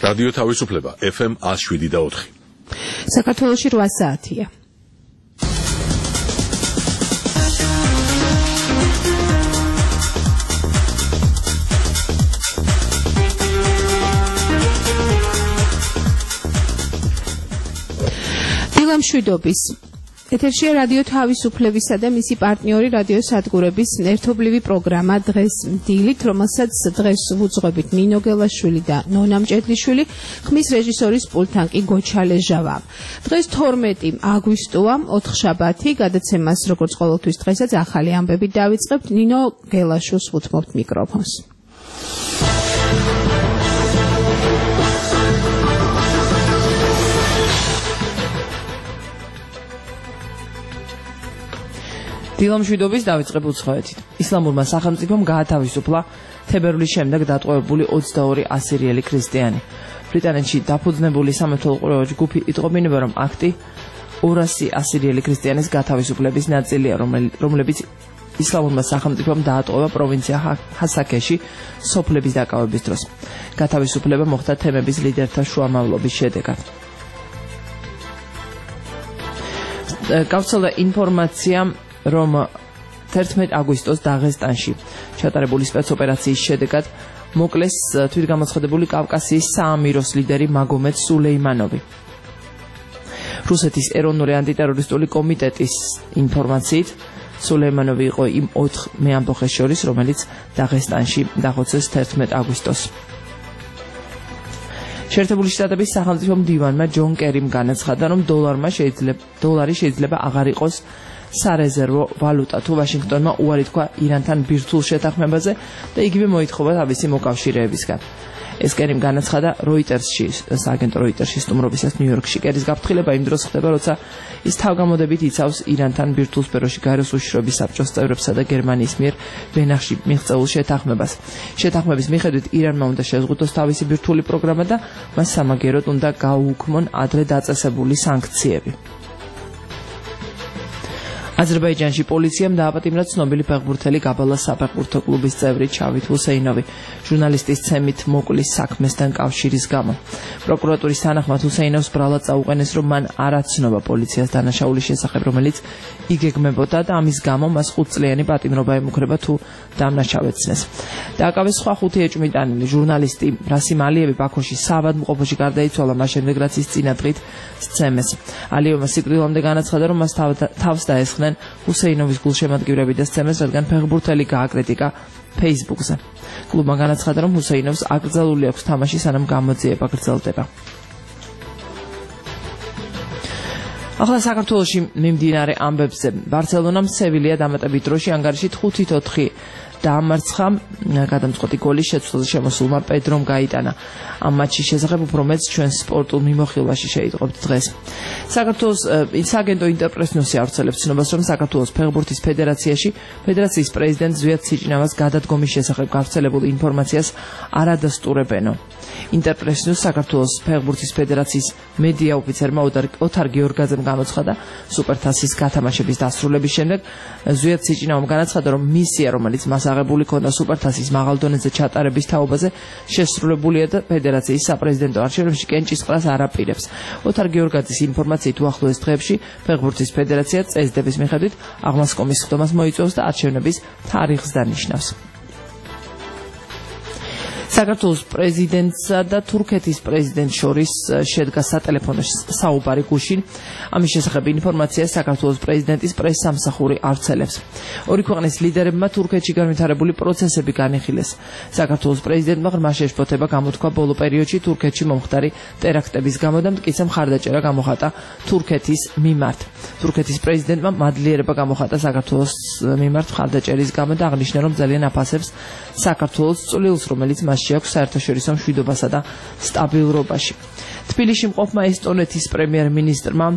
რადიო თავისუფლება FM 107.4. საქართველოში 8 საათია. დილამშვიდობის ეთერშია რადიო თავისუფლებისა და მისი პარტნიორი რადიო სადგურების ერთობლივი პროგრამა დღეს დილით, რომელსაც დღეს ვუძღვებით ნინო გელაშვილი და ნონა მჭედლიშვილი, ხმის რეჟისორის პულტთან კი გოჩალეჟავა. დღეს 12 აგვისტოა, 4 შაბათი, გადაცემას როგორც ყოველთვის დღესაც ახალი ამბებით დავიწყებთ. ნინო გელაშვილს ვუთმობთ მიკროფონს. დილამშვიდობის დავიწყებ უცხოეთით. ისლამურმა სახელმწიფომ გაათავისუფლა თებერვლის შემდეგ დატყვევებული 22 ასირიელი ქრისტიანი. ბრიტანეთში დაფუძნებული სამეთვალყურეო ჯგუფი იტყობინება, რომ აქტი 200 ასირიელი ქრისტიანის გათავისუფლების ნაწილია, რომლებიც ისლამურმა სახელმწიფომ დაატყვა პროვინცია ჰასაკეში სოფლების დაკავების დროს. გათავისუფლება მოხდა თემების ლიდერთა შუამავლობის შედეგად. გავრცელდა ინფორმაცია, რომ 11 აგვისტოს დაღესტანში ჩატარებული სპეცოპერაციის შედეგად მოკლეს თვითგამოცხადებული კავკასიის საამიროს ლიდერი მაგომედ სულეიმანოვი. რუსეთის ეროვნული ანტიტერორისტული კომიტეტის ინფორმაციით, სულეიმანოვი იყო იმ 4 მეამბოხეს შორის, რომელიც დაღესტანში დახოცეს 11 აგვისტოს. შეერთებული შტატების სახელმწიფო მდივანმა ჯონ კერიმ განაცხადა, რომ დოლარი შეიძლება აღარ იყოს სარეზერვო ვალუტა, თუ ვაშინგტონმა უარი თქვა ირანთან ბირთვულ შეთანხმებაზე და იგივე მოითხოვა თავისი მოკავშირეებისგან. ეს კერიმ განაცხადა სააგენტო როიტერსში სტუმრობისას ნიუ-იორკში. კერის გაფრთხილება იმ დროს ხდება, როცა ის თავგამოდებით იცავს ირანთან ბირთვულ სფეროში გაეროს უშიშროების საბჭოს წევრებსა და გერმანიის მიერ ვენაში მიღწეულ შეთანხმებას. შეთანხმების მიხედვით ირანმა უნდა შეზღუდოს თავისი ბირთვული პროგრამა და მას სამაგიეროდ უნდა გაუუქმონ ადრე დაწესებული სანქციები. აზერბაიჯანში პოლიციამ დააპატიმრა ცნობილი ფეხბურთელი გაბალას საფეხბურთო კლუბის წევრი ჩავით ჰუსეინოვი ჟურნალისტის ცემით მოკლის საქმესთან კავშირის გამო. პროკურატურის თანახმად ჰუსეინოვს ბრალად წაუყენეს, რომ მან არ აცნობა პოლიციას დანაშაულის შესახებ, რომელიც იგეგმებოდა და ამის გამო მას 5 წლიანი პატიმრობა ემუქრება თუ დამნაშავეცნეს. დააკავეს სხვა 5 ეჭვმიტანილი ჟურნალისტი რასიმ ალიევი ბაქოში საავადმყოფოში გარდაიცვალა მას შემდეგ, რაც ის წინადღით სცემეს. ალიევმა სიკვდილამდე განაცხადა, რომ მას თავს დაესხნენ ჰუსეინოვის გულშემატკივრები და სცემეს, რადგან ფეხბურთელი გააკრიტიკა Facebook-ზე. კლუბმა განაცხადა, რომ ჰუსეინოვს აკრძალული აქვს თამაში, სანამ გამოძიება გრძელდება. ახლა საქართველოში მიმდინარე ამბებზე. ბარსელონამ სევილია დამატებით დროში ანგარიში 5-4 დაამარცხა, გადამწყვეტი გოლი შეცვლაზე შემოსულმა პედრომ გაიტანა. ამ მატჩის შესახებ უფრო მეც ჩვენ სპორტულ მიმოხილვაში შეიტყობთ დღეს. საქართველოს სააგენტო ინტერპრესნიუსი ავრცელებს ცნობას, რომ საქართველოს ფეხბურთის ფედერაციის პრეზიდენტ ზვიად სიჭინავას გადადგომის შესახებ გავრცელებულ ინფორმაციას არ ადასტურებენო. ინტერპრესნიუსს საქართველოს ფეხბურთის ფედერაციის მედია ოფიცერმა ოთარ გიორგაძემ გამოცხადა სუპერთასის გათამაშების დასრულების შემდეგ. ზვიად სიჭინავამ განაცხადა, რომ მისია, რომელიც მას აღებული ქონდა სუპერთასის მაღალ დონეზე ჩატარების თაობაზე, შესრულებულია და ფედერაციის საპრეზიდენტო არჩევნებში კენჭისყრას არ აპირებს. ოთარ გიორგაძის ინფორმაციით, უახლოეს დღეებში ფეხბურთის ფედერაცია წესდების მიხედვით აღმასკომის ხდომას მოიწვევს და არჩევნების თარიღს დანიშნავს. საქართველოს პრეზიდენტსა და თურქეთის პრეზიდენტს შორის შედგა სატელეფონო საუბარი გუშინ. ამის შესახებ ინფორმაციას საქართველოს პრეზიდენტის პრესსამსახური ავრცელებს. ორი ქვეყნის ლიდერებმა თურქეთში განვითარებული პროცესები განიხილეს. საქართველოს პრეზიდენტმა ღრმა შეშფოთება გამოთქვა ბოლო პერიოდში თურქეთში მომხდარი ტერაქტების გამო და მტკიცე მხარდაჭერა გამოხატა თურქეთის მიმართ. თურქეთის პრეზიდენტმა მადლიერება გამოხატა საქართველოს მიმართ მხარდაჭერის გამო და აღნიშნა, რომ ძალიან აფასებს საქართველოს წვლილს, რომელიც მას აქვს საერთაშორისო მშვიდობასა და სტაბილურობაში. თბილისში მყოფმა ესტონეთის პრემიერ-მინისტრმა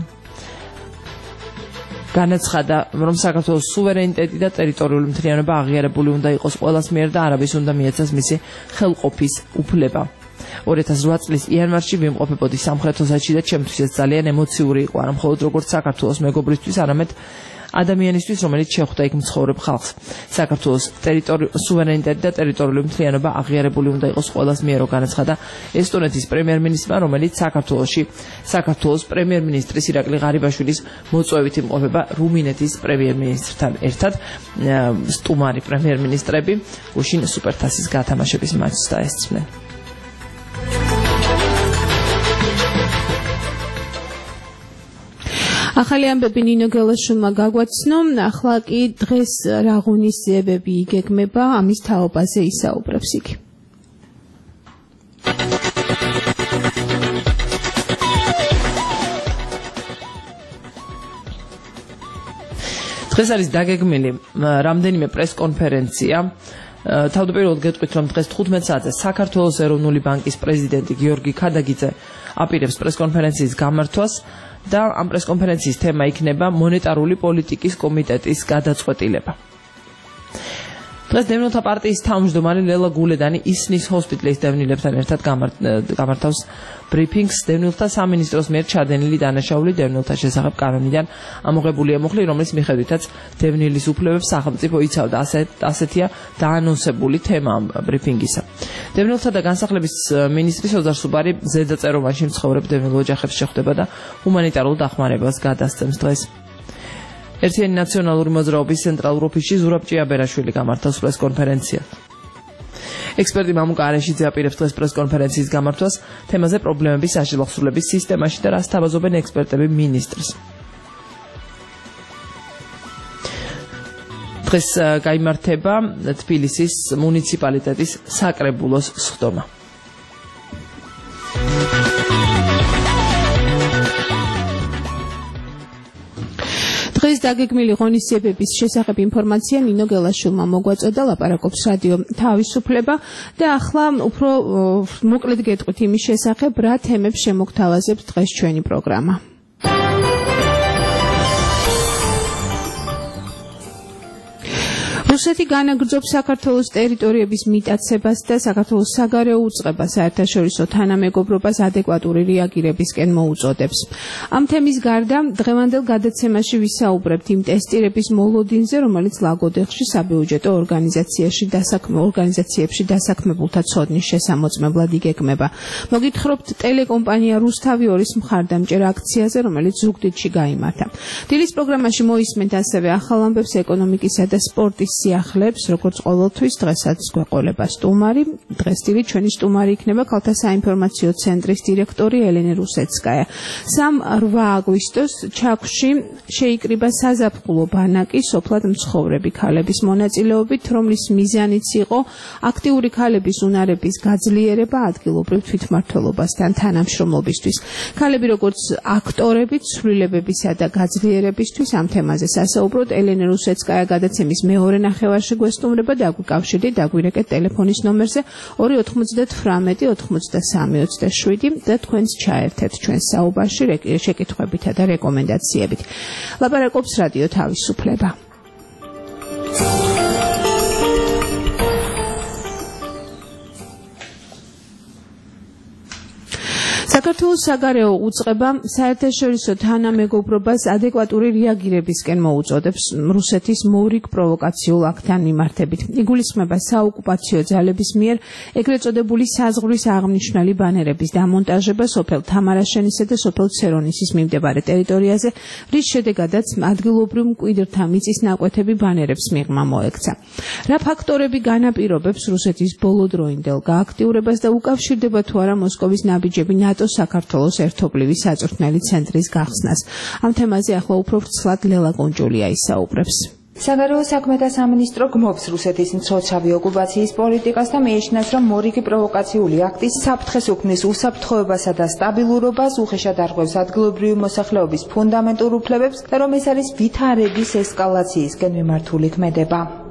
განაცხადა, რომ საქართველოს სუვერენიტეტი და ტერიტორიული მთლიანობა აღიარებული უნდა იყოს ყველას მიერ და არავის უნდა მიეცას მისი ხელყოფის უფლება. 2008 წლის იანვარში ვიმყოფებოდი სამხრეთ ოსეთში და ჩემთვის ეს ძალიან ემოციური იყო, არა მხოლოდ როგორც საქართველოს მეგობრისთვის, არამედ ადამიანისთვის, რომელიც შეხვდა იქ მცხოვრებ ხალხს. საქართველოს სუვერენიტეტი და ტერიტორიული მთლიანობა აღიარებული უნდა იყოს ყველას მიერ, განაცხადა ესტონეთის პრემიერ-მინისტრმა, რომელიც საქართველოს პრემიერ-მინისტრის ირაკლი ღარიბაშვილის მოწვევით იმყოფება რუმინეთის პრემიერ-მინისტრთან ერთად. სტუმარი პრემიერ-მინისტრები გუშინ სუპერთასის გათამაშების მატჩს დაესწრნენ. ახალი ამბები ნინო გელაშვილმა გაგვაცნო, ახლა კი დღეს რა ღონისძიებები იგეგმება, ამის თაობაზე ისაუბრებს იგი. დღეს არის დაგეგმილი რამდენიმე პრეს-კონფერენცია. თავდაპირველად გეტყვით, რომ დღეს 15 საათზე საქართველოს ეროვნული ბანკის პრეზიდენტი გიორგი ქადაგიძე აპირებს პრეს-კონფერენციის გამართვას და ამ პრეს-კონფერენციის თემა იქნება მონეტარული პოლიტიკის კომიტეტის გადაწყვეტილება. დღეს დევნილთა პარტიის თავმჯდომარე ლელა გულედანი ისნის ჰოსპიტალის დევნილებთან ერთად გამართავს ბრიფინგს დევნილთა სამინისტროს მიერ ჩადენილი დანაშაული დევნილთა შესახებ კანონიდან ამოღებული ემუხლი, რომლის მიხედვითაც დევნილის უფლებებს სახელმწიფო იცავდა. ასეთია დაანონსებული თემა ბრიფინგისა. დევნილთა და განსახლების მინისტრი სოზარ სუბარი ზედაწეროვანში მცხოვრებ დევნილ ოჯახებს შეხვდება და ჰუმანიტარულ დახმარებას გადასცემს დღეს. ერთიანი ნაციონალური მოძრაობის ცენტრალურ ოფისში ზურაბ ჭიაბერაშვილი გამართავს პრეს-კონფერენცია. ექსპერტი მამუკა არეშიძე აპირებს დღეს პრეს-კონფერენციის გამართვას თემაზე პრობლემების აღშფოთების სისტემაში და რას თავაზობენ ექსპერტები მინისტრს. დღეს გაიმართება თბილისის მუნიციპალიტეტის საკრებულოს სხდომა. დღეს დაგეგმილი ღონისძიებების შესახებ ინფორმაცია ნინო გელაშვილმა მოგვაწოდა, ლაპარაკობს რადიო თავისუფლება და ახლა უფრო მოკლედ გეტყვით იმის შესახებ, რა თემებს შემოგთავაზებს დღეს ჩვენი პროგრამა. რუსეთი განაგრძობს საქართველოს ტერიტორიების მიტაცებას და საქართველოს საგარეო უწყებას საერთაშორისო თანამეგობრობას ადეკვატური რეაგირებისკენ მოუწოდებს. ამ თემის გარდა დღევანდელ გადაცემაში ვისაუბრებთ იმ ტესტირების მოლოდინზე, რომელიც ლაგოდეხში საბიუჯეტო ორგანიზაციებში დასაქმებულთა ცოდნის შესამოწმებლად იგეგმება. მოგითხრობთ ტელეკომპანია რუსთავი 2-ის მხარდამჭერ აქციაზე, რომელიც ზუგდიდში გაიმართა. დილის პროგრამაში მოისმენთ ასევე ახალ ამბებს ეკონომიკისა და სპორტის სიახლეებს, როგორც ყოველთვის დღესაც გვეყოლება სტუმარი. დღეს დილით ჩვენი სტუმარი იქნება ქალთა საინფორმაციო ცენტრის დირექტორი ელენე რუსეცკაია. 3-8 აგვისტოს ჩაქვში შეიკრიბა საზაფხულო ბანაკი სოფლად მცხოვრები ქალების მონაწილეობით, რომლის მიზანიც იყო აქტიური ქალების უნარების გაძლიერება ადგილობრივ თვითმმართველობასთან თანამშრომლობისთვის. ქალები როგორც აქტორები ცვლილებებისა და გაძლიერებისთვის ამ თემაზე სასაუბროდ ელენე რუსეცკაია გადაცემის მეორე ნახევარში გვესტუმრება და აგვიკავშირდით, დაგვირეკეთ ტელეფონის ნომერზე 290-93-27 და თქვენს ჩაერთეთ ჩვენს საუბარში შეკითხვებითა და რეკომენდაციებით. ლაპარაკობს რადიო თავისუფლება. საქართველოს საგარეო უწყება საერთაშორისო თანამეგობრობას ადეკვატური რეაგირებისკენ მოუწოდებს რუსეთის მორიგ პროვოკაციულ აქტთან მიმართებით. იგულისხმება საოკუპაციო ძალების მიერ ეგრეთ წოდებული საზღვრის აღნიშნული ბანერების დამონტაჟება სოფელ თამარაშენისა და სოფელ ცერონისის მიმდებარე ტერიტორიაზე, რის შედეგადაც ადგილობრივ მკვიდრთა მიწის ნაკვეთები ბანერებს მიღმა მოექცა. რა ფაქტორები განაპირობებს რუსეთის ბოლოდროინდელ გააქტიურებას და უკავშირდება თუ არა მოსკოვის ნაბიჯები ნატოს საქართველოს ერთობლივი საწვრთნელი ცენტრის გახსნას. ამ თემაზე ახლა უფრო ვრცლად ლელა გონჯულია ისაუბრებს. საგარეო საქმეთა სამინისტრო გმობს რუსეთის მცოცავი ოკუპაციის პოლიტიკას და მიიჩნევს, რომ მორიგი პროვოკაციული აქტი საფრთხეს უქმნის უსაფრთხოებასა და სტაბილურობას, უხეშად არღვევს ადგილობრივი მოსახლეობის ფუნდამენტურ უფლებებს და რომ ეს არის ვითარების ესკალაციისკენ მიმართული ქმედება.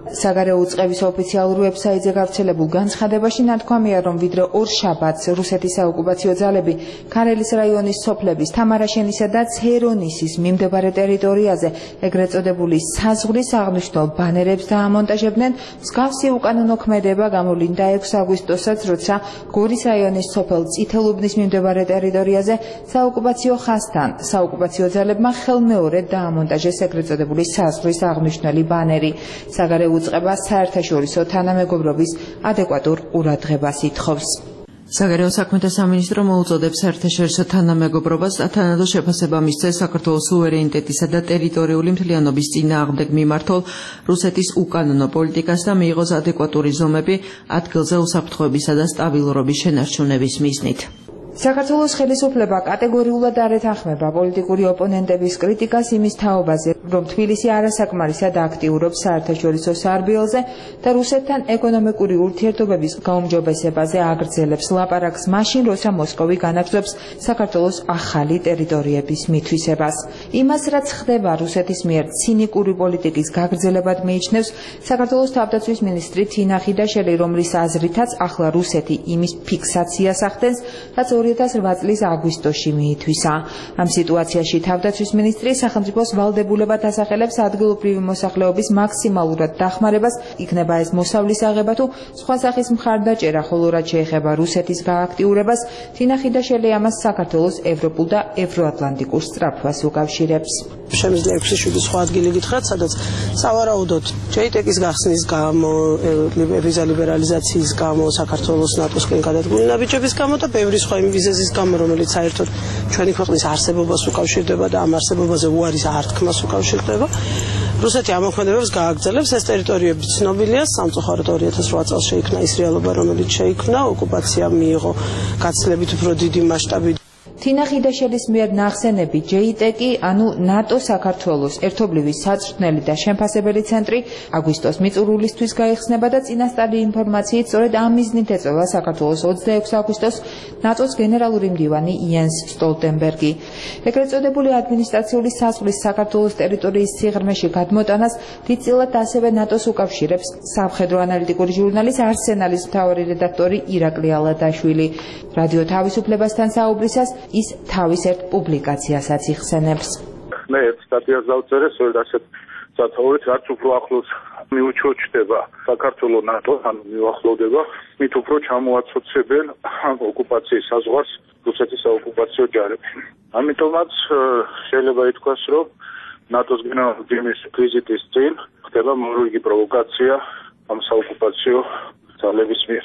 საგარეო უწყების ოფიციალურ ვებსაიტზე გავრცელებულ განცხადებაში ნათქვამია, რომ ვიდრე ორ შაბათს რუსეთის საოკუპაციო ძალები ქარელის რაიონის სოფლების თამარაშენისა და ცერონისის მიმდებარე ტერიტორიაზე ეგრეთ წოდებული საზღვრის აღნიშნულ ბანერებს დაამონტაჟებდნენ, მსგავსი უკანონო ქმედება გამოვლინდა 6 აგვისტოსაც, როცა გორის რაიონის სოფელ წითელუბნის მიმდებარე ტერიტორიაზე საოკუპაციო ხაზთან საოკუპაციო ძალებმა ხელმეორედ დაამონტაჟეს ეგრეთ წოდებული საზღვრის აღნიშნული ბანერი. საგარეო უწყება საერთაშორისო თანამეგობრობის ადეკვატურ ყურადღებას ითხოვს. საგარეო საქმეთა სამინისტრო მოუწოდებს საერთაშორისო თანამეგობრობას და თანადო შეფასება მისცეს საქართველოს სუვერენიტეტისა და ტერიტორიული მთლიანობის წინააღმდეგ მიმართულ რუსეთის უკანონო პოლიტიკას და მიიღოს ადეკვატური ზომები ადგილზე უსაფრთხოებისა და სტაბილურობის შენარჩუნების მიზნით. საქართველოს ხელისუფლება კატეგორიულად არ ეთანხმება პოლიტიკური ოპონენტების კრიტიკას იმის თაობაზე, რომ თბილისი არასაკმარისად აქტიურობს საერთაშორისო სარბიელზე და რუსეთთან ეკონომიკური ურთიერთობების გაუმჯობესებაზე აგრძელებს ლაპარაკს მაშინ, როცა მოსკოვი განაგრძობს საქართველოს ახალი ტერიტორიების მითვისებას. იმას, რაც ხდება რუსეთის მიერ ცინიკური პოლიტიკის გაგრძელებად მიიჩნევს საქართველოს თავდაცვის მინისტრი თინა ხიდაშელი, რომლის აზრითაც ახლა რუსეთი იმის ფიქსაციას ახდენს, რაც 2008 წლის აგვისტოში მიითვისა. ამ სიტუაციაში თავდაცვის მინისტრი სახელმწიფოს ვალდებულებად ასახელებს ადგილობრივი მოსახლეობის მაქსიმალურად დახმარებას, იქნება ეს მოსავლის აღება თუ სხვა სახის მხარდაჭერა, ხოლო რაც შეეხება რუსეთის გააქტიურებას, თინა ხიდაშელი ამას საქართველოს ევროპულ და ევროატლანტიკურ სწრაფვას უკავშირებს. შემიძლია 6-7 სხვა ადგილი გითხრათ, სადაც სავარაუდოდ JTEC-ის გახსნის გამო, ვიზა ლიბერალიზაციის გამო, საქართველოს ნატოსკენ გადადგმული ნაბიჯების გამო და ბევრი სხვა ვიზების გამო, რომელიც საერთოდ ჩვენი ქვეყნის არსებობას უკავშირდება და ამ არსებობაზე უარის ართქმას უკავშირდება. რუსეთი ამ მოქმედებებს გააგრძელებს. ეს ტერიტორიები ცნობილია, სამწუხაროდ 2008 წელს შეიქმნა ის რეალობა, რომელიც შეიქმნა, ოკუპაცია მიიღო გაცილებით უფრო დიდი მასშტაბით. თინა ხიდაშელის მიერ ნახსენები JTEC, ანუ ნატო საქართველოს ერთობლივი საწვრთნელი და შემფასებელი ცენტრი აგვისტოს მიწურულისთვის გაიხსნება და წინასწარი ინფორმაციით სწორედ ამ მიზნით ეწევა საქართველოს 26 აგვისტოს ნატოს გენერალური მდივანი იენს სტოლტენბერგი. ეგრეთ წოდებული ადმინისტრაციული საზღვრის საქართველოს ტერიტორიის სიღრმეში გადმოტანას დიდწილად ასევე ნატოს უკავშირებს სამხედრო ანალიტიკური ჟურნალის არსენალის მთავარი რედაქტორი ირაკლი ალადაშვილი. რადიო თავისუფლებასთან საუბრისას ის თავის ერთ პუბლიკაციასაც იხსენებს. მე ერთ სტატიას დავწერე, ასეთ სათაურით, რაც უფრო ახლოს მიუჩოჩდება საქართველოს ნატოს, ანუ მიუახლოვდება, მით უფრო ჩამოაცოცებენ ოკუპაციის საზღვარს რუსეთის საოკუპაციო ჯარები. ამიტომაც შეიძლება ითქვას, რომ ნატოს გენერალური მდივნის ვიზიტის წინ ხდება მორიგი პროვოკაცია ამ საოკუპაციო ძალების მიერ.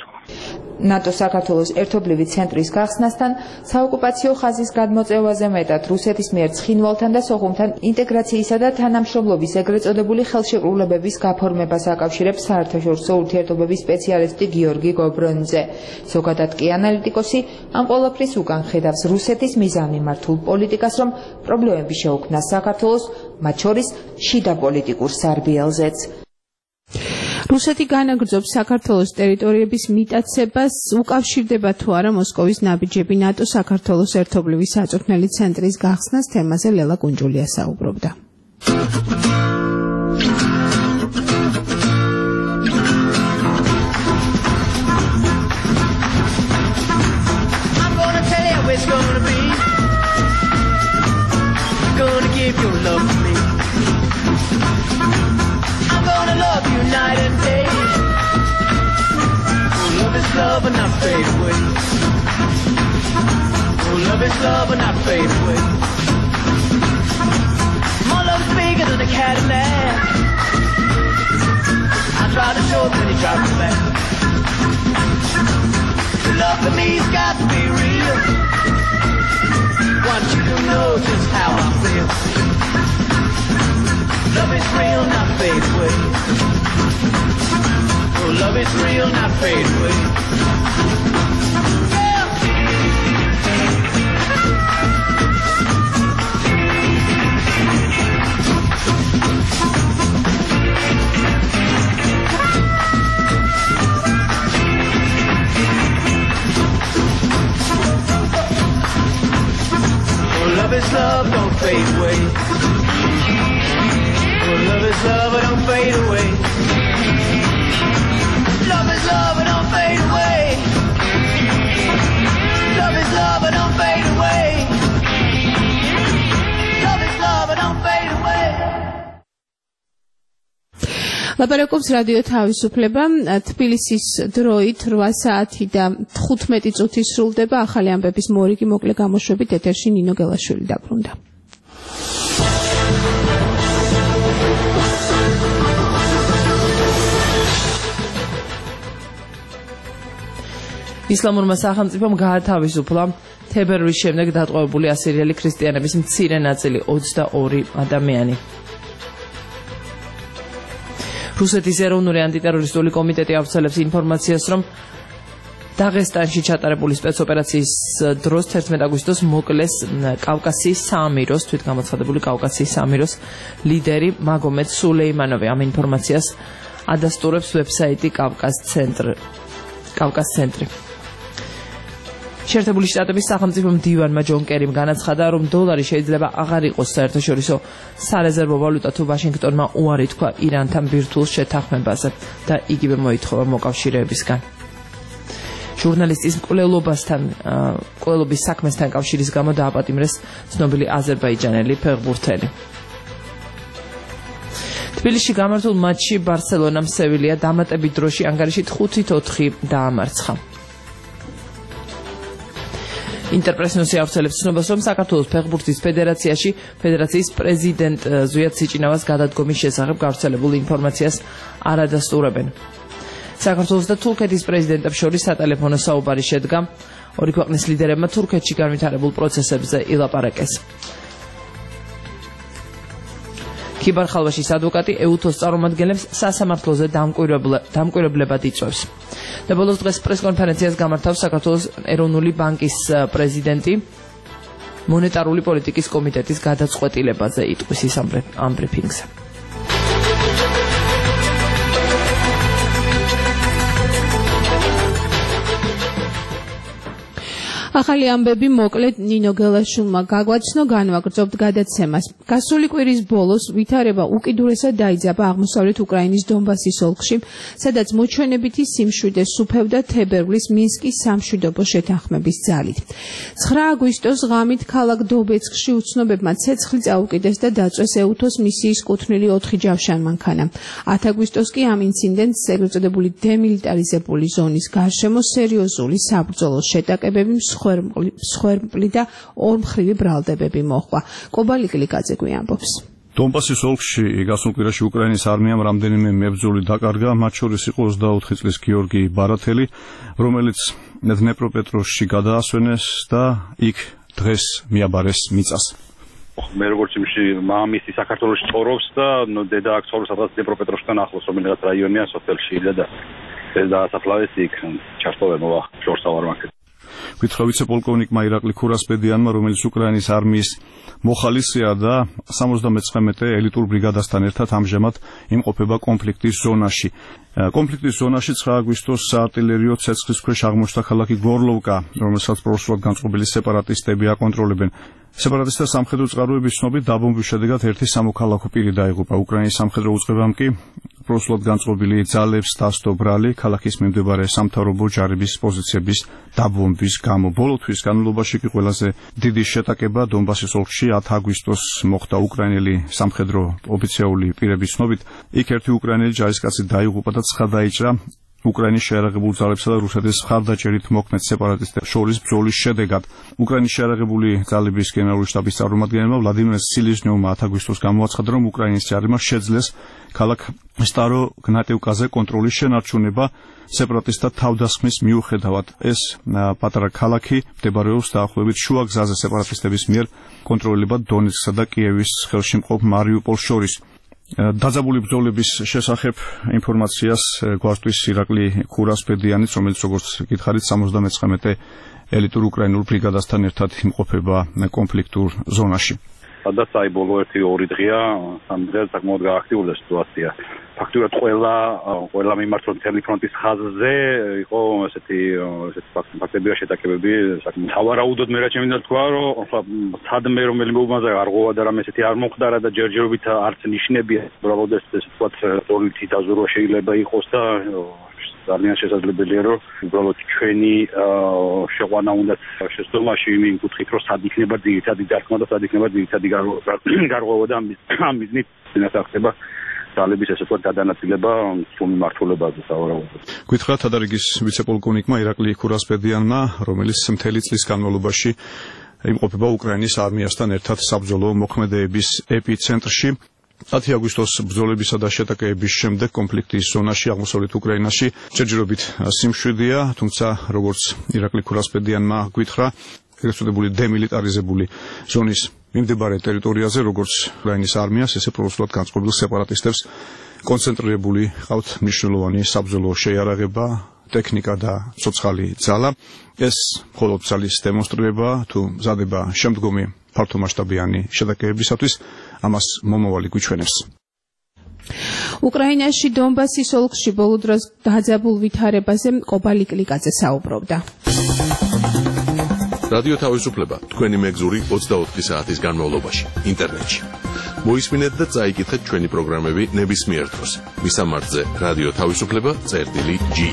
ნატო საქართველოს ერთობლივი ცენტრის გახსნასთან საოკუპაციო ხაზის გადმოწევაზე მეტად რუსეთის მიერ ცხინვალთან და სოხუმთან ინტეგრაციისა და თანამშრომლობის ეგრეთ წოდებული ხელშეკრულებების გაფორმებას აკავშირებს საერთაშორისო ურთიერთობების სპეციალისტი გიორგი გობრონიძე. ზოგადად კი ანალიტიკოსი ამ ყველაფრის უკან ხედავს რუსეთის მიზანმიმართულ პოლიტიკას, რომ პრობლემები შეუქმნა საქართველოს, მათ შორის შიდა პოლიტიკურ სარბიელზეც. რუსეთი განაგრძობს საქართველოს ტერიტორიების მიტაცებას, უკავშირდება თუ არა მოსკოვის ნაბიჯები ნატო საქართველოს ერთობლივი საწვრთნელი ცენტრის გახსნას, თემაზე ლელა კუნჯულია საუბრობდა. Night and day, oh, love is love and not fade away. Oh, love is love and not fade away. My love is bigger than a Cadillac. I try to show it, then he drops it back. The love for me's got to be real. Want you to know just how I feel. Love is real, not fade away. Oh, love is real, not fade away. Oh, love is love, don't fade away. Oh, love is love, but don't fade away. ლაპარაკობს რადიო თავისუფლება. თბილისის დროით 8 საათი და 15 წუთი სრულდება. ახალი ამბების მორიგი მოკლე გამოშვებით ეთერში ნინო გელაშვილი დაბრუნდა. ისლამურმა სახელმწიფომ გაათავისუფლა თებერვლის შემდეგ დატყვევებული ასირიელი ქრისტიანების მცირე ნაწილი 22 ადამიანი. რუსეთის ეროვნული ანტიტერორისტული კომიტეტი ავრცელებს ინფორმაციას, რომ დაღესტანში ჩატარებული სპეცოპერაციის დროს 11 აგვისტოს მოკლეს კავკასიის საამიროს, თვითგამოცხადებული კავკასიის საამიროს ლიდერი მაგომედ სულეიმანოვი. ამ ინფორმაციას ადასტურებს ვებსაიტი კავკას ცენტრი. შეერთებული შტატების სახელმწიფო მდივანმა ჯონ კერიმ განაცხადა, რომ დოლარი შეიძლება აღარ იყოს საერთაშორისო სარეზერვო ვალუტა თუ ვაშინგტონმა უარი თქვა ირანთან ბირთვულ შეთანხმებაზე და იგივე მოითხოვა მოკავშირეებისგან. ჟურნალისტის მკვლელობის საქმესთან კავშირის გამო დააპატიმრეს ცნობილი აზერბაიჯანელი ფეხბურთელი. თბილისში გამართულ მატჩში ბარსელონამ სევილია დამატებით დროში ანგარიშით 5-4 დაამარცხა. ინტერპრესნოსი ავრცელებს ცნობას, რომ საქართველოს ფეხბურთის ფედერაციის პრეზიდენტ ზვიად სიჭინავას გადადგომის შესახებ გავრცელებულ ინფორმაციას არ ადასტურებენ. საქართველოს და თურქეთის პრეზიდენტებს შორის სატელეფონო საუბარი შედგა. ორი ქვეყნის ლიდერებმა თურქეთში განვითარებულ პროცესებზე ილაპარაკეს. ქიბარ-ხალვაშის ადვოკატი ეუთოს წარმომადგენლებს სასამართლოზე დამკვირვებლებად იწვევს. და ბოლოს დღეს პრესკონფერენციას გამართავს საქართველოს ეროვნული ბანკის პრეზიდენტი მონეტარული პოლიტიკის კომიტეტის გადაწყვეტილებაზე იტყვის ის ამ ბრიფინგზე. ახალი ამბები მოკლედ ნინო გელაშვილმა გაგვაცნო, განვაგრძობთ გადაცემას. გასული კვირის ბოლოს ვითარება უკიდურესად დაიძაბა აღმოსავლეთ უკრაინის დონბასის ოლქში, სადაც მოჩვენებითი სიმშვიდე სუფევდა თებერვლის მინსკის სამშვიდობო შეთანხმების ძალით. 9 აგვისტოს ღამით ქალაქ დობეცკში უცნობებმა ცეცხლი წაუკიდეს და დაწვეს ეუთოს მისიის კუთვნილი 4 ჯავშანმანქანა. 10 აგვისტოს კი ამ ინციდენტს ეგრეთ წოდებული დემილიტარიზებული ზონის გარშემო სერიოზული საბრძოლო შეტაკებები მსხვერპლი და ორმხრივი ბრალდებები მოჰყვა. კობალიკლიკაძე გვიამბობს. დონბასის ოლქში გასულ კვირაში უკრაინის არმიამ რამდენიმე მებრძოლი დაკარგა, მათ შორის იყო 24 წლის გიორგი ბარათელი, რომელიც დნეპროპეტროვსკში გადაასვენეს და იქ დღეს მიაბარეს მიწას. მე როგორც იმში მამისი საქართველოში ცხოვრობს და დედა აქ ცხოვრობს სადღაც დნეპროპეტროვსკთან ახლოს, რომელიღაც რაიონია სოფელში და ეს დაასაფლავეს იქ ჩართოვე მოვა შორსავარმაკეთ. გითხრა ვიცე-პოლკოვნიკმა ირაკლი ქურასპედიანმა, რომელიც უკრაინის არმიის მოხალისეა და 79 ელიტურ ბრიგადასთან ერთად ამჟამად იმყოფება კონფლიქტის ზონაში. კონფლიქტის ზონაში 9 აგვისტოს საარტილერიო ცეცხლის ქვეშ აღმოჩნდა ქალაქი გორლოვკა, რომელსაც პროსულად განწყობილი სეპარატისტები აკონტროლებენ. სეპარატისტთა სამხედრო წყაროების ცნობით დაბომბვის შედეგად ერთი სამოქალაქო პირი დაიღუპა. უკრაინის სამხედრო უწყებამ კი პროსულად განწყობილი ძალებს დასდო ბრალი ქალაქის მიმდებარე სამთავრობო ჯარების პოზიციების დაბომბვის გამო. ბოლო თვის განმავლობაში კი ყველაზე დიდი შეტაკება დონბასის ოლქში 10 აგვისტოს მოხდა. უკრაინელი სამხედრო ოფიციალური პირების ცნობით, იქ ერთი უკრაინელი ჯარისკაცი დაიღუპა და ცხა დაიჭრა უკრაინის შეიარაღებულ ძალებსა და რუსეთის მხარდაჭერით მოქმედ სეპარატისტებს შორის ბრძოლის შედეგად. უკრაინის შეიარაღებული ძალების გენერალური შტაბის წარმომადგენელმა ვლადიმერ სილიზნიოვმა 10 აგვისტოს გამოაცხადა, რომ უკრაინის ჯარებმა შეძლეს ქალაქ სტარო-გნატევკაზე კონტროლის შენარჩუნება სეპარატისტთა თავდასხმის მიუხედავად. ეს პატარა ქალაქი მდებარეობს დაახლოებით შუა გზაზე სეპარატისტების მიერ კონტროლებად დონეცკსა და კიევის ხელში მყოფ მარიუპოლს შორის. დაძაბული ბრძოლების შესახებ ინფორმაციას გვასწვის ირაკლი ქურასპედიანიც, რომელიც როგორც გითხარით 79 ელიტურ უკრაინულ ბრიგადასთან ერთად იმყოფება კონფლიქტურ ზონაში. სადაც აი ბოლო 1-2 დღეა, სამ დღეს საკმაოდ გააქტიურდა სიტუაცია. ფაქტურად ყველა მიმართულ მთელი ფრონტის ხაზზე იყო ესეთი ფაქტები და შეტაკებები. სავარაუდოდ მე რა შემიძლია თქვა, რომ სადმე რომელი მომაზე არ ღვოვა და რამე ესეთი არ მომხდარა და ჯერჯერობით არც ნიშნებია, უბრალოდ ეს თქვათ პოლიტი დაზურვა შეიძლება იყოს და ძალიან შესაძლებელია, რომ უბრალოდ ჩვენი შეყვანა უნდა შესწავლაში იმ კუთხით, რომ სად იქნება ძირითადი დარტყმა და სად იქნება ძირითადი გარღვევა და ამ მიზნით ინასახება ძალების ესე ვთქვათ გადანაწილება მიმართულებაზე სავარაუდოდ. გითხრათ თადარიგის ვიცე-პოლკოვნიკმა ირაკლი ქურასპედიანმა, რომელიც მთელი წლის განმავლობაში იმყოფება უკრაინის არმიასთან ერთად საბრძოლო მოქმედებების ეპიცენტრში. 10 აგვისტოს ბრძოლებისა და შეტაკების შემდეგ კონფლიქტის ზონაში აღმოსავლეთ უკრაინაში ჯერჯერობით სიმშვიდეა, თუმცა როგორც ირაკლი ქურასპედიანმა გითხრა, ეგრეთ წოდებული დემილიტარიზებული ზონის მიმდებარე ტერიტორიაზე, როგორც უკრაინის არმიას, ესე პრორუსულად განწყობილ სეპარატისტებს კონცენტრირებული ყავთ მნიშვნელოვანი საბრძოლო შეიარაღება, ტექნიკა და ცოცხალი ძალა. ეს მხოლოდ ძალის დემონსტრირება თუ მზადება შემდგომი ფართომასშტაბიანი შეტაკებებისათვის, ამას მომავალი გვიჩვენებს. უკრაინაში დონბასის ოლქში ბოლო დროს დაძაბულ ვითარებაზე კობალი კლიკაძე საუბრობდა. რადიო თავისუფლება თქვენი მეგზური 24 საათის განმავლობაში ინტერნეტში. მოისმინეთ და წაიკითხეთ ჩვენი პროგრამები ნებისმიერ დროს. მისამართზე რადიო თავისუფლება.ge.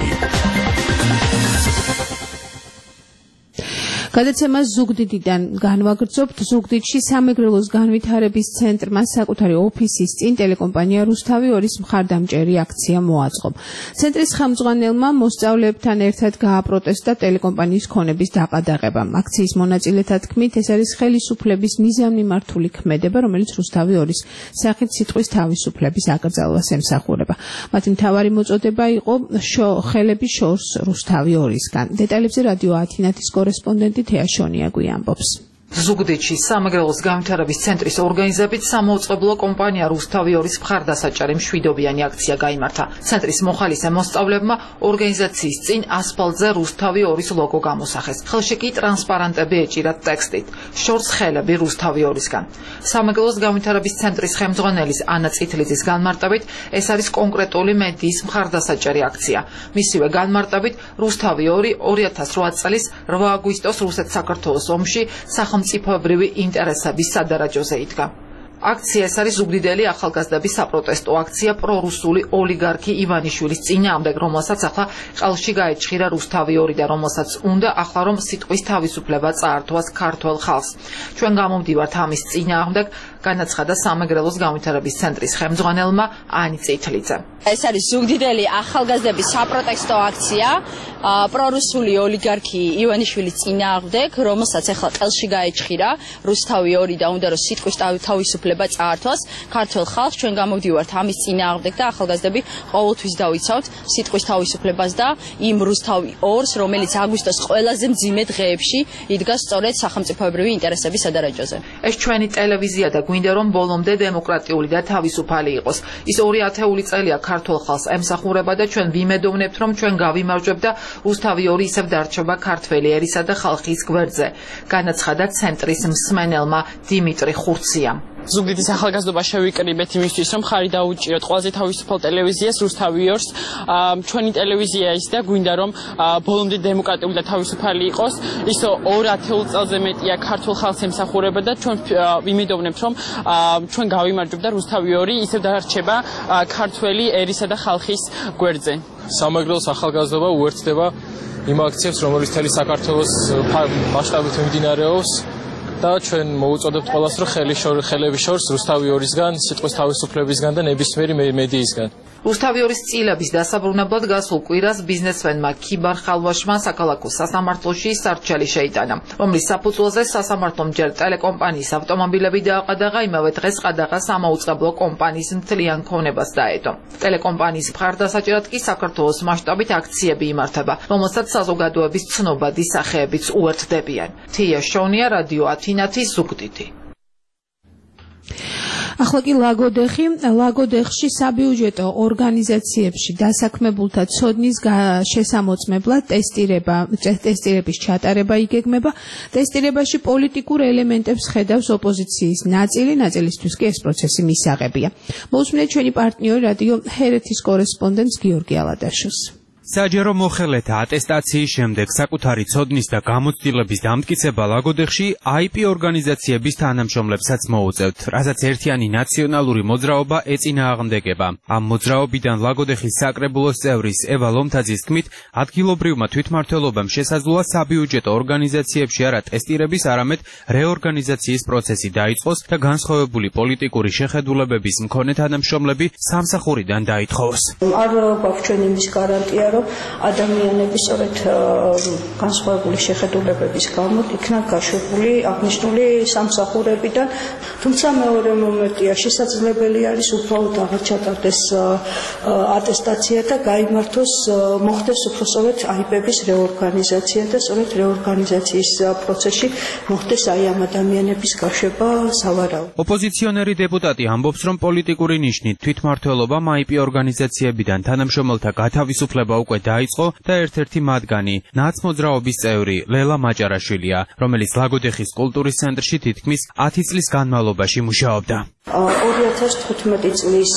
გადაცემა ზუგდიდიდან განვაგრძობთ. ზუგდიდში სამეგრელოს განვითარების ცენტრმა საკუთარი ოფისის წინ ტელეკომპანია რუსთავი 2-ის მხარდამჭერი აქცია მოაწყო. ცენტრის ხელმძღვანელმა მოსწავლეებთან ერთად გააპროტესტა ტელეკომპანიის ქონების დაყადაღება. აქციის მონაწილეთა თქმით, ეს არის ხელისუფლების მიზანმიმართული ქმედება, რომელიც რუსთავი 2-ის სახით სიტყვის თავისუფლების აკრძალვას ემსახურება. მათი მთავარი მოწოდება იყო ხელები შორს რუსთავი 2-ისგან. დეტალებზე რადიო ათინათის კორესპონდენტი თეაშონია გვიამბობს. ზუგდიდში სამეგრელოს განვითარების ცენტრის ორგანიზებით სამოუწყებლო კომპანია რუსთავი 2-ის მხარდასაჭარი მშვიდობიანი აქცია გაიმართა. ცენტრის მოხალისე მოსწავლეებმა ორგანიზაციის წინ ასფალტზე რუსთავი 2-ის ლოგო გამოსახეს. ხელში კი ტრანსპარანტები ეჭირათ ტექსტით: შორს ხელები რუსთავი 2-ისგან. სამეგრელოს განვითარების ცენტრის ხელმძღვანელის ანა წითლიძის განმარტებით, ეს არის კონკრეტული მედიის მხარდასაჭარი აქცია. მისივე განმარტებით, რუსთავი 2 2008 წლის 8 აგვისტოს რუსეთ-საქართველოს ომში სახელმწიფოებრივი ინტერესების სადარაჯოზე იდგა. აქცია ეს არის ზუგდიდელი ახალგაზრდების საპროტესტო აქცია პრორუსული ოლიგარქი ივანიშვილის წინააღმდეგ, რომელსაც ახლა ყალში გაეჭხირა რუსთავი 2 და რომელსაც უნდა ახლა რომ სიტყვის თავისუფლება წაართვას ქართველ ხალხს. ჩვენ გამომდივართ ამის წინააღმდეგ, განაცხადა სამეგრელოს განვითარების ცენტრის ხელმძღვანელმა ანი წითლიძე. ეს არის ზუგდიდელი ახალგაზრდების საპროტესტო აქცია პრორუსული ოლიგარქი ივანიშვილის წინააღმდეგ, რომელსაც ახლა ყელში გაეჭხირა რუსთავი 2 და უნდა რომ სიტყვის თავისუფლება წაართვას ქართველ ხალხს. ჩვენ გამოვდივართ ამის წინააღმდეგ და ახალგაზრდები ყოველთვის დავიცავთ სიტყვის თავისუფლებას და იმ რუსთავი 2-ს, რომელიც აგვისტოს ყველაზე მძიმე დღეებში იდგა სწორედ სახელმწიფოებრივი ინტერესების სადარაჯოზე. ეს ჩვენი ტელევიზია და გვინდა რომ ბოლომდე დემოკრატიული და თავისუფალი იყოს. ის 2 ათეული წელია ქართულ ხალხს ემსახურება და ჩვენ ვიმედოვნებთ რომ ჩვენ გავიმარჯვებთ და რუსთავი 2 ისევ დარჩება ქართველი ერისა და ხალხის გვერდზე, განაცხადა ცენტრის მსმენელმა დიმიტრი ხურციამ. ზუგდიდის ახალგაზრდობა შევიკრიბეთ იმისთვის, რომ ხარი დაუჭიროთ ყველაზე თავისუფალ ტელევიზიას რუსთავი 2-ს. ჩვენი ტელევიზია ის და გვინდა რომ ბოლომდე დემოკრატიული და თავისუფალი იყოს. ის 2 ათეულ წელზე მეტია ქართულ ხალხს ემსახურება და ჩვენ ვიმედოვნებთ რომ ჩვენ გავიმარჯვებთ და რუსთავი 2 ისევ დარჩება ქართველი ერისა და ხალხის გვერდზე. სამეგრელოს ახალგაზრდობა უერთდება იმ აქციებს, რომელიც მთელი საქართველოს მასშტაბით მიმდინარეობს. და ჩვენ მოუწოდებთ ყველას, რომ ხელები შორს რუსთავი 2-ისგან, სიტყვის თავისუფლებისგან და ნებისმიერი მედიისგან. რუსთავი 2-ის წილების დასაბრუნებლად გასულ კვირას ბიზნესმენმა ქიბარ ხალვაშმა საქალაქო სასამართლოში სარჩელი შეიტანა, რომლის საფუძველზე სასამართლომ ჯერ ტელეკომპანიის ავტომობილები დააყადაღა, იმავე დღეს ყადაღა სამოუწყებლო კომპანიის მთლიან ქონებას დაედო. ტელეკომპანიის მხარდასაჭერად კი საქართველოს მასშტაბით აქციები იმართება, რომელსაც საზოგადოების ცნობადი სახეებიც უერთდებიან. თია შონია, რადიო ათინათი, ზუგდიდი. ახლა კი ლაგოდეხში საბიუჯეტო ორგანიზაციებში დასაქმებულთა ცოდნის შესამოწმებლად ტესტირების ჩატარება იგეგმება. ტესტირებაში პოლიტიკურ ელემენტებს ხედავს ოპოზიციის ნაწილისთვის კი ეს პროცესი მისაღებია. მოусმინეთ ჩვენი პარტნიორი რადიო ჰერეთის კორესპონდენტს გიორგი ალადაშოს. საჯარო მოხელეთა ატესტაციის შემდეგ საკუთარი ცოდნის და გამოცდილების დამტკიცება ლაგოდეხში IP ორგანიზაციების თანამშრომლებსაც მოუწევთ, რასაც ერთიანი ნაციონალური მოძრაობა ეწინააღმდეგება. Ამ მოძრაობიდან ლაგოდეხის საკრებულოს წევრის ევა ლომთაძის თქმით, ადგილობრივმა თვითმმართველობამ შესაძლოა საბიუჯეტო ორგანიზაციებში არა ტესტირების, არამედ რეორგანიზაციის პროცესი დაიწყოს და განსხვავებული პოლიტიკური შეხედულებების მქონე თანამშრომლები სამსახურიდან დაითხოვოს. არ გვაქვს ჩვენ იმის გარანტია, რომ ადამიანები სწორედ განსხვავებული შეხედულებების გამო იქნა გაშვებული აღნიშნული სამსახურებიდან, თუმცა მეორე მომენტია, შესაძლებელი არის უბრალოდ აღარ ჩატარდეს ატესტაცია და გაიმართოს, მოხდეს უფრო სწორედ IP-ების რეორგანიზაცია და სწორედ რეორგანიზაციის პროცესში მოხდეს აი ამ ადამიანების გაშვება სავარაუდოდ. ოპოზიციონერი დეპუტატი ამბობს, რომ პოლიტიკური ნიშნით თვითმმართველობამ IP ორგანიზაციებიდან თანამშრომელთა გათავისუფლება უკვე დაიწყო და ერთ-ერთი მათგანი ნაცმოძრაობის წევრი ლელა მაჭარაშვილია, რომელიც ლაგოდეხის კულტურის ცენტრში თითქმის 10 წლის განმავლობაში მუშაობდა. 2015 წლის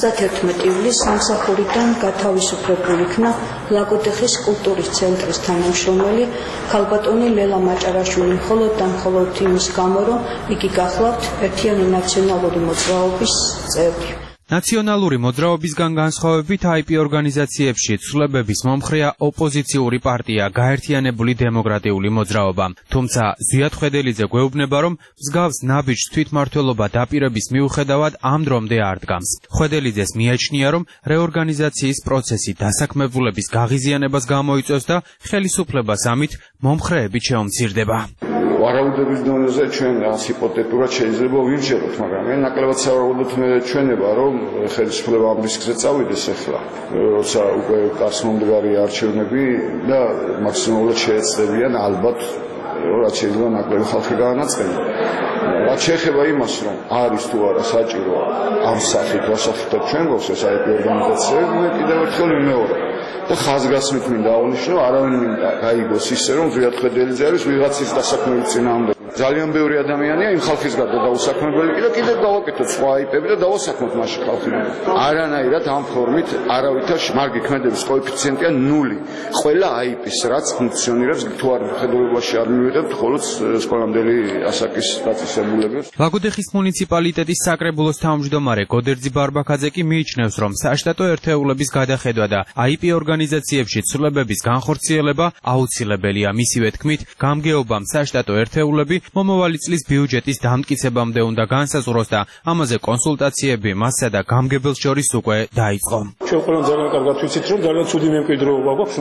31 ივლისს სამსახურიდან გათავისუფლებული იქნა ლაგოდეხის კულტურის ცენტრის თანამშრომელი ქალბატონი ლელა მაჭარაშვილი, მხოლოდ და მხოლოდ იმის გამო, რომ იგი გახლავთ ერთიანი ნაციონალური მოძრაობის წევრი. ნაციონალური მოძრაობისგან განსხვავებით IP ორგანიზაციებში ცვლილებების მომხრეა ოპოზიციური პარტია გაერთიანებული დემოკრატიული მოძრაობა. თუმცა ზიად ხვედელიძე გვეუბნება, რომ მსგავს ნაბიჯს თვითმმართველობა დაპირების მიუხედავად ამ დრომდე არ დგამს. ხვედელიძეს მიაჩნია, რომ რეორგანიზაციის პროცესი დასაქმებულების გაღიზიანებას გამოიწვევს და ხელისუფლებას ამით მომხრეებით შეუმცირდება. ვარაუდების დონეზე ჩვენ რაც ჰიპოთეტურად შეიძლება ვიმჯეროთ, მაგრამ მე ნაკლებად სავარაუდოდ ჩვენება, რომ ხელისუფლება ამ რისკზე წავიდეს ახლა, როცა უკვე კარს მომდგარი არჩევნები და მაქსიმალურად შეეცდებიან ალბათ რაც შეიძლება ნაკლები ხალხი გაანაწყენა. რაც შეეხება იმას, რომ არის თუ არა საჭირო ამ სახით ვასახითად ჩვენ გვაქვს ეს IP ორგანიზაციები, მე კიდევ ერთხელ ვიმეორებ და ხაზგასმით მინდა აღნიშნო, არავინ მინდა გაიგოს ისე, რომ ზვიად ხვედელიძე არის ვიღაცის დასაქმების წინააღმდეგ. ძალიან ბევრი ადამიანია იმ ხალხის გარდა დაუსაქმებელი და კიდევ გავაკეთოთ სხვა IP-ები და დავასაქმოთ მასში ხალხი. არანაირად ამ ფორმით არავითარ მარგი ქმედების კოეფიციენტია 0. ყველა IP-ს რაც ფუნქციონირებს თუ არ მხედველობაში არ მივიღებთ მხოლოდ სკოლამდელი ასაკის დაწესებულებებს. ლაგოდეხის მუნიციპალიტეტის საკრებულოს თავმჯდომარე გოდერძი ბარბაქაძე კი მიიჩნევს, რომ საშტატო ერთეულების გადახედვა და IP ორგანიზაციებში ცვლილებების განხორციელება აუცილებელია. მისივე თქმით, გამგეობამ საშტატო ერთეულები მომავალი წლის ბიუჯეტის დამტკიცებამდე უნდა განსაზღვროს და ამაზე კონსულტაციები მასსა და გამგებელს შორის უკვე დაიწყო. ჩვენ ყველამ ძალიან კარგად ვიცით, რომ ძალიან ცუდი მემკვიდრეობა გვაქვს.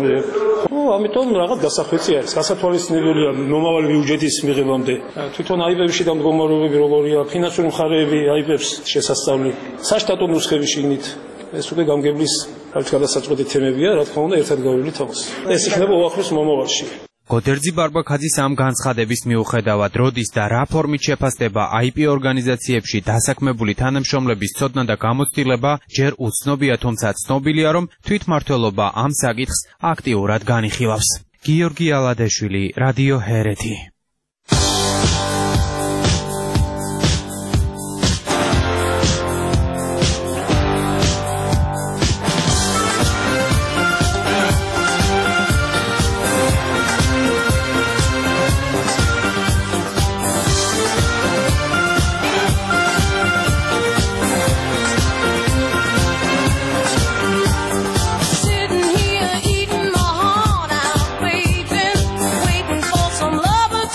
ამიტომ რაღაც დასახვეცი არის. გასათვალისწინებელია მომავალი ბიუჯეტის მიღებამდე. თვითონ IP-ებში და მდგომარეობები როგორია, ფინანსური მხარეები IP-ებს შესასწავლი, საშტატო ნუსხები შიგნით. ეს უკვე გამგებლის გადასაწყვეტი თემებია, რა თქმა უნდა, ერთად გავივლით ამას. ეს იქნება უახლოს მომავალში. გოდერძი ბარბაქაძის ამ განცხადების მიუხედავად, როდის და რა ფორმით შეფასდება IP ორგანიზაციებში დასაქმებული თანამშრომლების ცოდნა და გამოცდილება, ჯერ უცნობია, თუმცა ცნობილია, რომ თვითმმართველობა ამ საკითხს აქტიურად განიხილავს. გიორგი ალადეშვილი, რადიო ჰერეთი. Sitting here eating my heart out, baby, waiting for some lover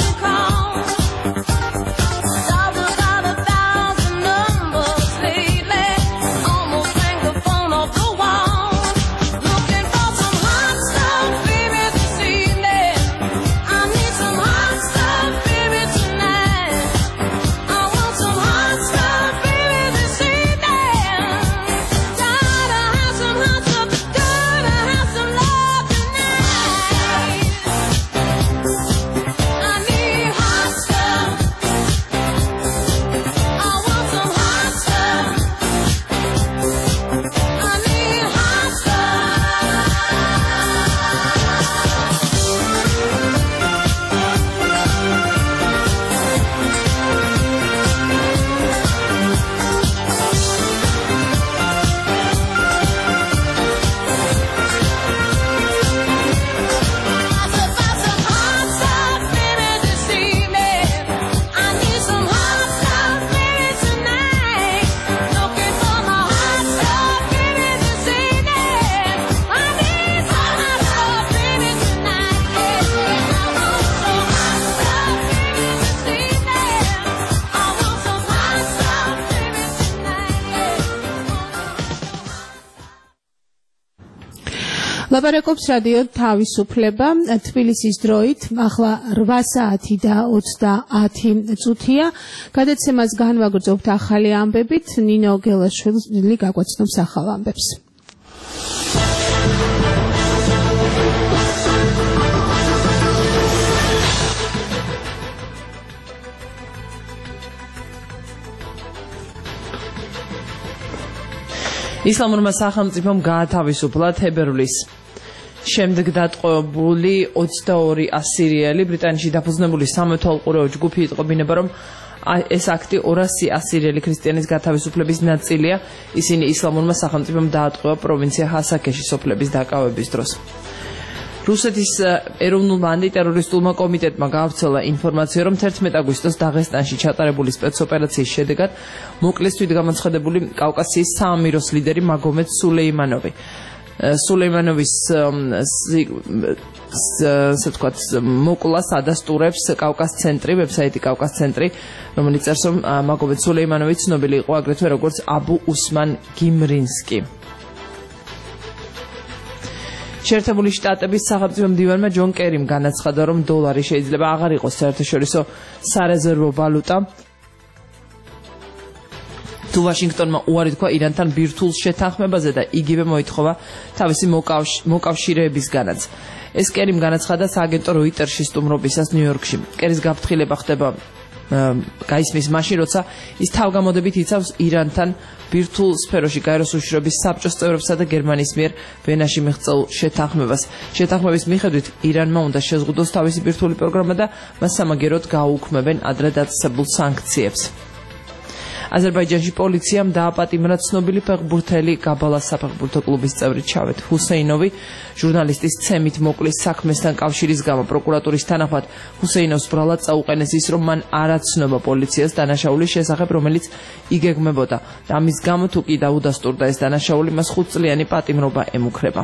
ლაპარაკობს რადიო თავისუფლება თბილისის დროით ახლა 8 საათი და 30 წუთია. გადაცემას განვაგრძობთ ახალი ამბებით. ნინო გელაშვილი გაგვაცნობს ახალ ამბებს. ისლამურმა სახელმწიფომ გაათავისუფლა თებერვლის შემდეგ დატყვევებული 22 ასირიელი ბრიტანეთში დაფუძნებული სამეთვალყურეო ჯგუფი იტყობინება, რომ ეს აქტი 200 ასირიელი ქრისტიანის გათავისუფლების ნაწილია. ისინი ისლამურმა სახელმწიფომ დაატყვევა პროვინცია ჰასაქეში სოფლების დაკავების დროს. რუსეთის ეროვნულმა ანტიტერორისტულმა კომიტეტმა გაავრცელა ინფორმაცია, რომ 11 აგვისტოს დაღესტანში ჩატარებული სპეცოპერაციის შედეგად მოკლეს თვითგამოცხადებული კავკასიის საამიროს ლიდერი მაგომედ სულეიმანოვი. სულეიმანოვის მოკვლას ადასტურებს კავკას ცენტრი, ვებსაიტი კავკას ცენტრი, რომელიც წერს, რომ მაგომედ სულეიმანოვი ცნობილი იყო აგრეთვე როგორც აბუ უსმან გიმრინსკი. შეერთებული შტატების სახელმწიფო მდივანმა ჯონ კერიმ განაცხადა, რომ დოლარი შეიძლება აღარ იყოს საერთაშორისო სარეზერვო ვალუტა. თუ ვაშინგტონმა უარი თქვა ირანთან ბირთვულ შეთანხმებაზე და იგივე მოითხოვა თავისი მოკავშირეებისგანაც. ეს კერიმ განაცხადა სააგენტო როიტერში სტუმრობისას ნიუ-იორკში. კერის გაფრთხილება ხდება გაისმის მაშინ, როცა ის თავგამოდებით იცავს ირანთან ბირთვულ სფეროში გაეროს უშიშროების საბჭოს წევრებსა და გერმანიის მიერ ვენაში მიღწეულ შეთანხმებას. შეთანხმების მიხედვით ირანმა უნდა შეზღუდოს თავისი ბირთვული პროგრამა და მას სამაგეროდ გააუქმებენ ადრე დაწესებულ სანქციებს. აზერბაიჯანში პოლიციამ დააპატიმრა ცნობილი ფეხბურთელი გაბალას საფეხბურთო კლუბის წევრი ჩავეთ ჰუსეინოვი ჟურნალისტის ცემით მოკლის საქმესთან კავშირის გამო. პროკურატურის თანახმად ჰუსეინოვს ბრალად წაუყენეს ის, რომ მან არ აცნობა პოლიციას დანაშაულის შესახებ, რომელიც იგეგმებოდა. ამის გამო თუ კი დაუდასტურდა ეს დანაშაული, მას 5 წლიანი პატიმრობა ემუქრება.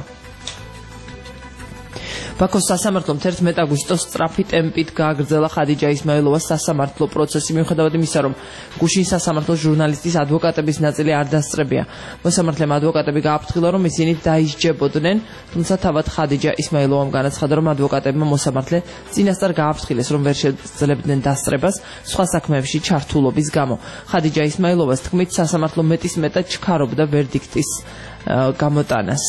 ბაქოს სასამართლომ 11 აგვისტოს სწრაფი ტემპით გააგრძელა ხადიჯა ისმაილოვას სასამართლო პროცესი, მიუხედავად იმისა, რომ გუშინ სასამართლოს ჟურნალისტის ადვოკატების ნაწილი არ დასწრებია. მოსამართლემ ადვოკატები გააფრთხილა, რომ ისინი დაისჯებოდნენ, თუმცა თავად ხადიჯა ისმაილოვამ განაცხადა, რომ ადვოკატებმა მოსამართლე წინასწარ გააფრთხილეს, რომ ვერ შეძლებდნენ დასწრებას სხვა საქმეებში ჩართულობის გამო. ხადიჯა ისმაილოვას თქმით, სასამართლო მეტისმეტად ჩქარობდა ვერდიქტის გამოტანას.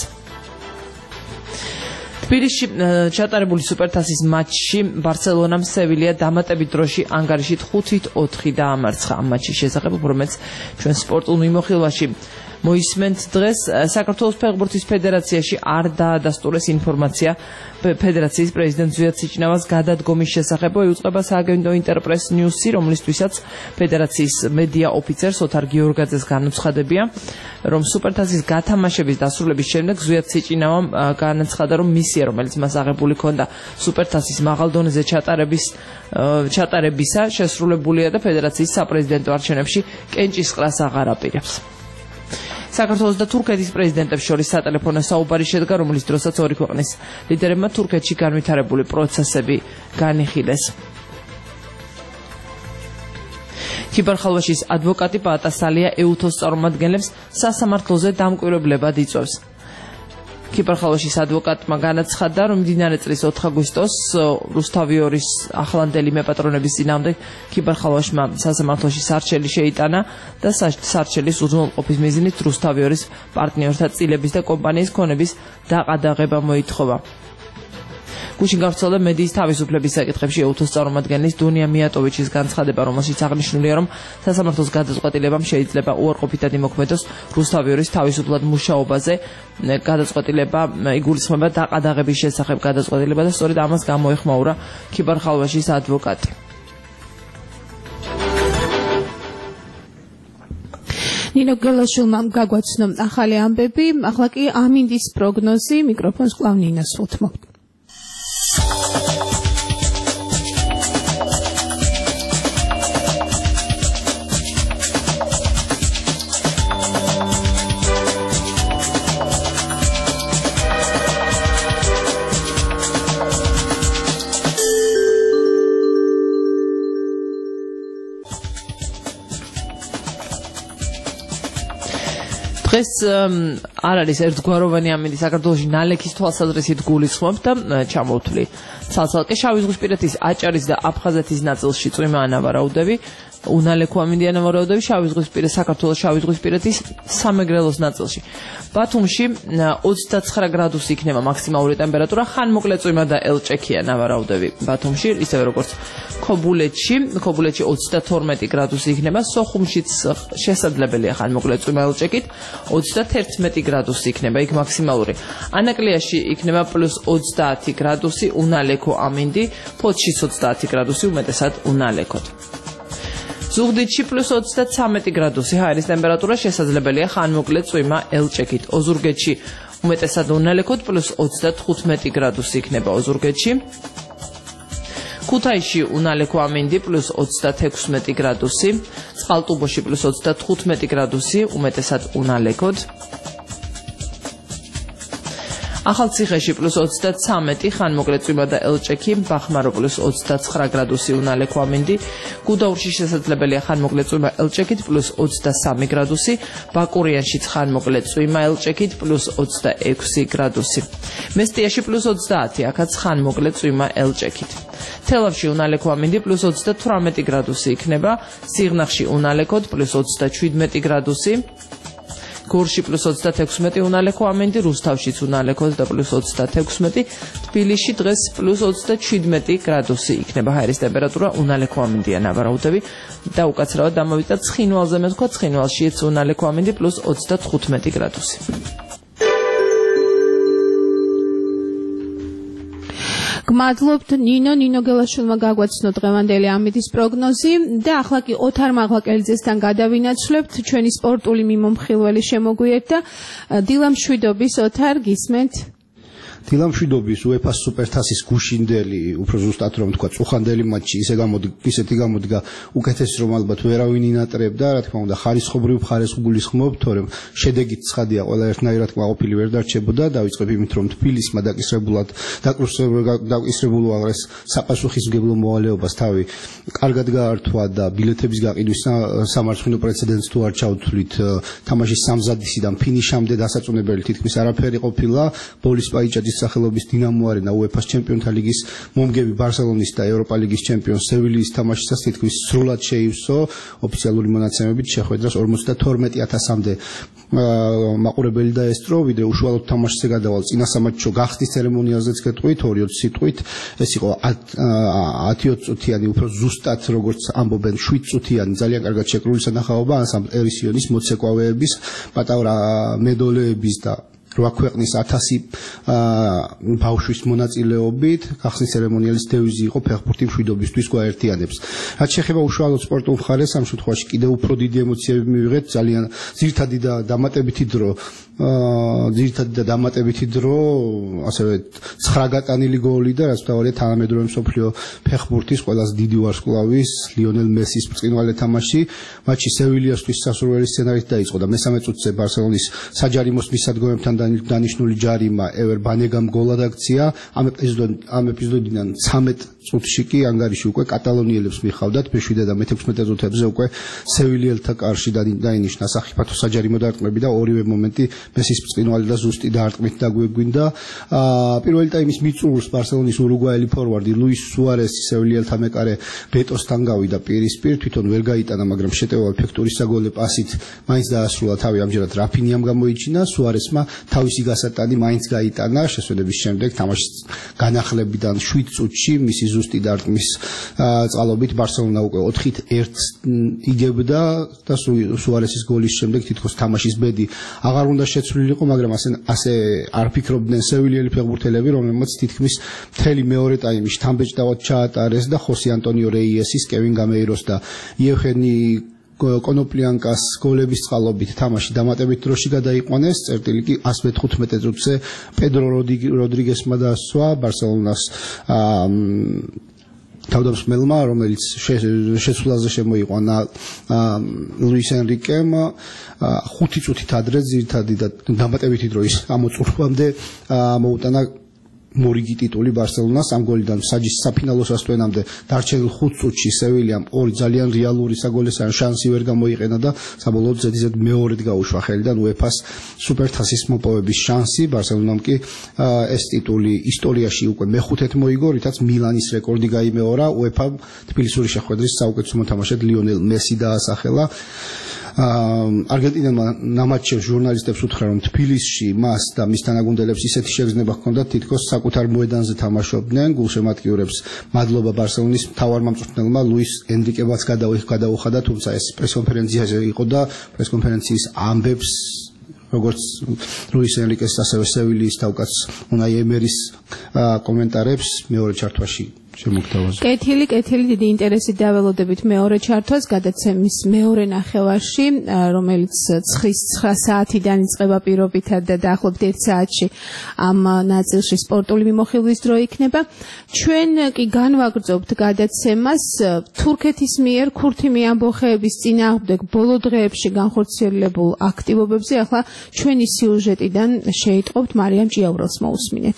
თბილისში ჩატარებული სუპერთასის მატჩში ბარსელონამ სევილია დამატებით დროში ანგარიშით 5-4 დაამარცხა. ამ მატჩის შესახებ უფრო მეც ჩვენ სპორტულ მიმოხილვაში მოისმენთ დღეს. საქართველოს ფეხბურთის ფედერაციაში არ დაადასტურეს ინფორმაცია ფედერაციის პრეზიდენტ ზვიად სიჭნავას გადადგომის შესახებ. იუწყება სააგენტო ინტერპრეს ნიუსი, რომლისთვისაც ფედერაციის მედია ოფიცერს ოთარ გიორგაძეს განუცხადებია, რომ სუპერთასის გათამაშების დასრულების შემდეგ ზვიად სიჭნავამ განაცხადა, რომ მისია, რომელიც მას აღებული ჰქონდა სუპერთასის მაღალ დონეზე ჩატარებისა შესრულებულია და ფედერაციის საპრეზიდენტო არჩევნებში კენჭისყრას აღარ აპირებს. საქართველოს და თურქეთის პრეზიდენტებს შორის სატელეფონო საუბარი შედგა, რომლის დროსაც ორი ქვეყნის ლიდერებმა თურქეთში განვითარებული პროცესები განიხილეს. ქიბარ-ხალვაშის ადვოკატი პაატასალია ეუთოს წარმომადგენლებს სასამართლოზე დამკვირვებლებად იწვევს. ქიბარ-ხალვაშის ადვოკატმა განაცხადა, რომ მდინარე წლის 4 აგვისტოს რუსთავიორის ახლანდელი მეპატრონების წინააღმდეგ ქიბარ-ხალვაშმა სასამართლოში სარჩელი შეიტანა და სარჩელის უზრუნველყოფის მიზნით რუსთავიორის პარტნიორთა წილების და კომპანიის ქონების დაყადაღება მოითხოვა. გუშინ გავრცელდა მედიის თავისუფლების საკითხებში ეუთოს წარმომადგენლის დუნია მიატოვიჩის განცხადება, რომელშიც აღნიშნულია, რომ სასამართლოს გადაწყვეტილებამ შეიძლება უარყოფითად იმოქმედოს რუსთავიორის თავისუფლად მუშაობაზე. გადაწყვეტილება იგულისხმება დაყადაღების შესახებ გადაწყვეტილება და სწორედ ამას გამოეხმაურა ქიბარ-ხალვაშის ადვოკატი. ნინო გელაშვილმა გაგვაცნო ახალი ამბები. ახლა კი ამინდის პროგნოზი. მიკროფონს კვლავ ნინას უთმობთ. დღეს არ არის ერთგვაროვანი ამინდი საქართველოში ნალექის თვალსაზრისით გულისხმობ და ჩამოვთვლი ცალ-ცალკე შავი ზღვისპირეთის აჭარის და აფხაზეთის ნაწილში წვიმა ანავარაუდები უნალექო ამინდი ანავარაუდები შავი ზღვისპირეთის საქართველოს შავი ზღვისპირეთის სამეგრელოს ნაწილში ბათუმში 29 გრადუსი იქნება მაქსიმალური ტემპერატურა ხანმოკლე წვიმა და ელჭექი ანავარაუდები ბათუმში ისევე როგორც ქობულეთში 32 გრადუსი იქნება სოხუმშიც შესაძლებელია ხანმოკლე წვიმა ელჭექით 31 გრადუსი იქნება იქ მაქსიმალური ანაკლიაში იქნება +30 გრადუსი უნალექო ამინდი ფოთშიც 30 გრადუსი უმეტესად უნალექოთ ზუგდიდში +33 გრადუსი ჰაერის ტემპერატურა შესაძლებელია ხანმოკლე წვიმა ელჭექით ოზურგეთში უმეტესად უნალექოთ +35 გრადუსი იქნება ოზურგეთში ქუთაისში უნალექო ამინდი +36 გრადუსი წყალტუბოში +35 გრადუსი უმეტესად უნალექოთ ახალციხეში +33 ხანმოკლე წვიმა და ელჭექი ბახმარო +29 გრადუსი უნალექო ამინდი გუდაურში შესაძლებელია ხანმოკლე წვიმა ელჭექით +23 გრადუსი ბაკურიანშიც ხანმოკლე წვიმა ელჭექით +26 გრადუსი მესტიაში +30 აქაც ხანმოკლე წვიმა ელჭექით თელავში უნალექო ამინდი +38 გრადუსი იქნება სიღნაღში უნალექოთ +37 გრადუსი გორში +36 უნალექო ამინდი რუსთავშიც უნალექოთ და +36 თბილისში დღეს +27 გრადუსი იქნება ჰაერის ტემპერატურა უნალექო ამინდია ნავარაუდები და უკაცრავად დამოვიდა ცხინვალზე მე ვთქვა ცხინვალშიც უნალექო ამინდი +35 გრადუსი გმადლობთ ნინო გელაშვილმა გაგვაცნო დღევანდელი ამინდის პროგნოზი და ახლა კი ოთარ მაღლაკელიძესთან გადავინაცვლებთ ჩვენი სპორტული მიმომხილველი შემოგვიეთ და დილამშვიდობის ოთარ გისმენთ დილამშვიდობის UEFA სუპერთასის გუშინდელი უფრო ზუსტად რომ თქვა წუხანდელი მატჩი ისეთი გამოდგა უკეთესი რომ ალბათ ვერავინ ინატრებდა რა თქმა უნდა ხარისხობრივ მხარეს გულისხმობ თორემ შედეგით ცხადია ყველა ერთნაირად კმაყოფილი ვერ დარჩებოდა დავიწყებ იმით რომ თბილისმა დაკისრებულ აღრეს საპასუხისმგებლო მოვალეობას თავი კარგად გაართვა და ბილეთების გაყიდვის სამარცხინო პრეცედენტს თუ არ ჩავთვლით თამაშის სამზადისიდან ფინიშამდე დასაწუნებელი თითქმის არაფერი ყოფილა ბოლის პაიჭაძის სახელობის დინამო არენა UEFA-ს ჩემპიონთა ლიგის მომგები ბარსელონის და ევროპა ლიგის ჩემპიონს სევილიის თამაშისას თითქმის სრულად შეივსო ოფიციალური მონაცემებით შეხვედრას 52000-მდე მაყურებელი დაესწრო ვიდრე უშუალოდ თამაშზე გადავალ წინა სამატჩო გახსნის ცერემონიალზეც გეტყვით 2-20 სიტყვით ეს იყო 10-20 წუთიანი უფრო ზუსტად როგორც ამბობენ 7 წუთიანი ძალიან კარგად შეკრული სანახაობა ანსამბლ ერისიონის მოცეკვავეების პატარა მედოლეების და 8 ქვეყნის 1000 ბავშვის მონაწილეობით გახსნის ცერემონიალის დევიზი იყო ფეხბურთი მშვიდობისთვის გვაერთიანებს. რაც შეეხება უშუალოდ სპორტულ მხარეს, ამ შემთხვევაში კიდევ უფრო დიდი ემოციები მივიღეთ, ძალიან ძირითადი და დამატებითი დრო, ასევე 9 გატანილი გოლი და რაც მთავარია თანამედროვე მსოფლიო ფეხბურთის ყველაზე დიდი ვარსკვლავის ლიონელ მესის ბრწყინვალე თამაში, მატჩი სევილიასთვის სასურველი სცენარით დაიწყო და მესამე წუთზე ბარსელონის საჯარიმოს მისადგომებთან დანიშნული ჯარიმა ევერ ბანეგამ გოლად აქცია ამ ეპიზოდიდან 13 წუთში კი ანგარიში უკვე კატალონიელებს მიხავდათ მე-7 და მე-16 წუთებზე უკვე სევილიელთა კარში დაინიშნა სახიფათო საჯარიმო დარტყმები და ორივე მომენტი მესის ბრწყინვალე და ზუსტი დარტყმით დაგვეგვინდა პირველი ტაიმის მიწურულს ბარსელონის ურუგვაელი ფორვარდი ლუის სუარესი სევილიელთა მეკარე ბეტოსთან გავიდა პირისპირ თვითონ ვერ გაიტანა მაგრამ შეტევა ეფექტური საგოლე პასით მაინც დაასრულა თავი ამჯერად რაფინიამ გამოიჩინა სუარესმა თავისი გასატანი მაინც გაიტანა შესვენების შემდეგ თამაშის განახლებიდან 7 წუთში მისი ზუსტი დარტყმის წყალობით ბარსელონა უკვე 4-1 იგებდა და სუარესის გოლის შემდეგ თითქოს თამაშის ბედი აღარ უნდა შეცვლილიყო მაგრამ ასე არ ფიქრობდნენ სევილიელი ფეხბურთელები რომელმაც თითქმის მთელი მეორე ტაიმი შთამბეჭდავად ჩაატარეს და ხოსე ანტონიო რეიესის კევინ გამეიროს და იევგენი კონოპლიანკას გოლების წყალობით თამაში დამატებით დროში გადაიყვანეს წერტილი კი 115 წუთზე პედრო როდრიგესმა დაასვა ბარსელონას თავდამსხმელმა რომელიც შეცვლაზე შემოიყვანა ლუის ენრიკემ 5 წუთით ადრე ძირითადი და დამატებითი დროის ამოწურვამდე მოუტანა მორიგი ტიტული ბარსელონას ამ გოლიდან საფინალო სასტვენამდე დარჩენილ 5 წუთში სევილიამ ორი ძალიან რეალური საგოლესანი შანსი ვერ გამოიყენა და საბოლოოდ ზედიზედ მეორედ გაუშვა ხელიდან UEFA-ს სუპერთასის მოპოვების შანსი. ბარსელონამ კი ეს ტიტული ისტორიაში უკვე მეხუთედ მოიგო, რითაც მილანის რეკორდი გაიმეორა. UEFA თბილისური შეხვედრის საუკეთესო მოთამაშედ ლიონელ მესი დაასახელა. არგენტინელმა ნამატჩევ ჟურნალისტებს უთხრა, რომ თბილისში მას და მის თანაგუნდელებს ისეთი შეგრძნება ჰქონდათ, თითქოს საკუთარ მოედანზე თამაშობდნენ. გულშემატკივრებს მადლობა ბარსელონის მთავარმამწვრთნელმა ლუის ენრიკემაც გადაუხადა, თუმცა ეს პრესკონფერენციაზე იყო და პრესკონფერენციის ამბებს როგორც ლუის ენრიკეს, ასევე სევილიის თავკაც უნაი ემერის კომენტარებს მეორე ჩართვაში შემოგთავაზა. კეთილი დიდი ინტერესით დაველოდებით მეორე ჩართვას გადაცემის მეორე ნახევარში, რომელიც 9 საათიდან იწყება პირობითად და დაახლოებით 1 საათში ამ ნაწილში სპორტული მიმოხილვის დრო იქნება. ჩვენ კი განვაგრძობთ გადაცემას თურქეთის მიერ ქურთიმი ამბოხეების წინააღმდეგ ბოლო დღეებში განხორციელებულ აქტივობებზე. ახლა ჩვენი სიუჟეტიდან შეიტყობთ, მარიამ ჭიაურელს მოусმინეთ.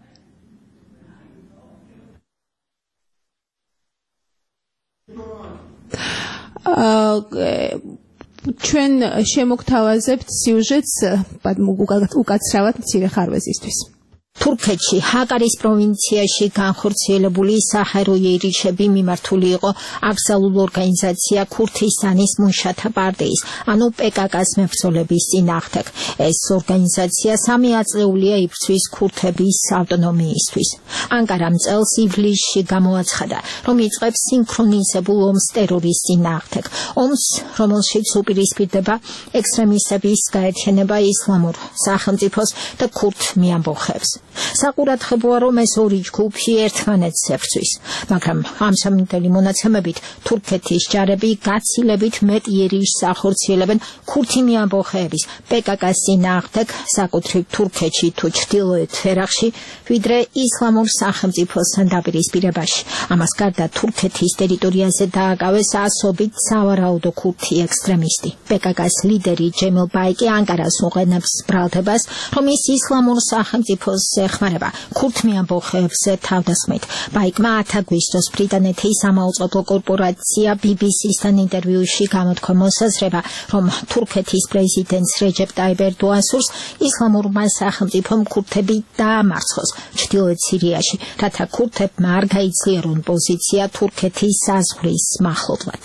ჩვენ შემოგთავაზებთ სიუჟეტს უკაცრავად მცირე ხარვეზისთვის. თურქეთში ჰაკარის პროვინციაში განხორციელებული საჰაერო იერიშები მიმართული იყო აბსოლუტურ ორგანიზაცია ქურთისტანის მუშათა პარტიის, ანუ PKK-ს მებრძოლების წინააღმდეგ. ეს ორგანიზაცია 3 აწეულია იბრძვის ქურთების ავტონომიისთვის. ანკარამ წელს ივლისში გამოაცხადა, რომ იწყებს სინქრონიზებულ ომს ტერორის წინააღმდეგ. ომს, რომელშიც უპირისპირდება ექსტრემისტების გაერთიანება ისლამურ სახელმწიფოს და ქურთ მიამბოხებს. საყურადღებოა, რომ ეს ორი ჯგუფი ერთმანეთს ებრძვის, მაგრამ ამჟამინდელი მონაცემებით თურქეთის ჯარები გაცილებით მეტ იერიშს ახორციელებენ ქურთი მიამბოხეების PKK-ს წინააღმდეგ საკუთრივ თურქეთში თუ ჩრდილოეთ ერაყში, ვიდრე ისლამურ სახელმწიფოსთან დაპირისპირებაში. ამას გარდა თურქეთის ტერიტორიაზე დააკავეს ასობით სავარაუდო ქურთი ექსტრემისტი. PKK-ს ლიდერი ჯემილ ბაიკი ანკარას უყენებს ბრალდებას, რომ ის ისლამურ სახელმწიფოს ეხმარება ქურთ მიამბოხეებზე თავდასხმით. ბაიკმა 10 აგვისტოს ბრიტანეთის სამაუწყებლო კორპორაცია BBC-სთან ინტერვიუში გამოთქვა მოსაზრება, რომ თურქეთის პრეზიდენტს რეჯეპ ტაიპ ერდოანს სურს ისლამურმა სახელმწიფომ ქურთები დაამარცხოს ჩრდილოეთ სირიაში, რათა ქურთებმა არ გაიძლიერონ პოზიცია თურქეთის საზღვრის მახლობლად.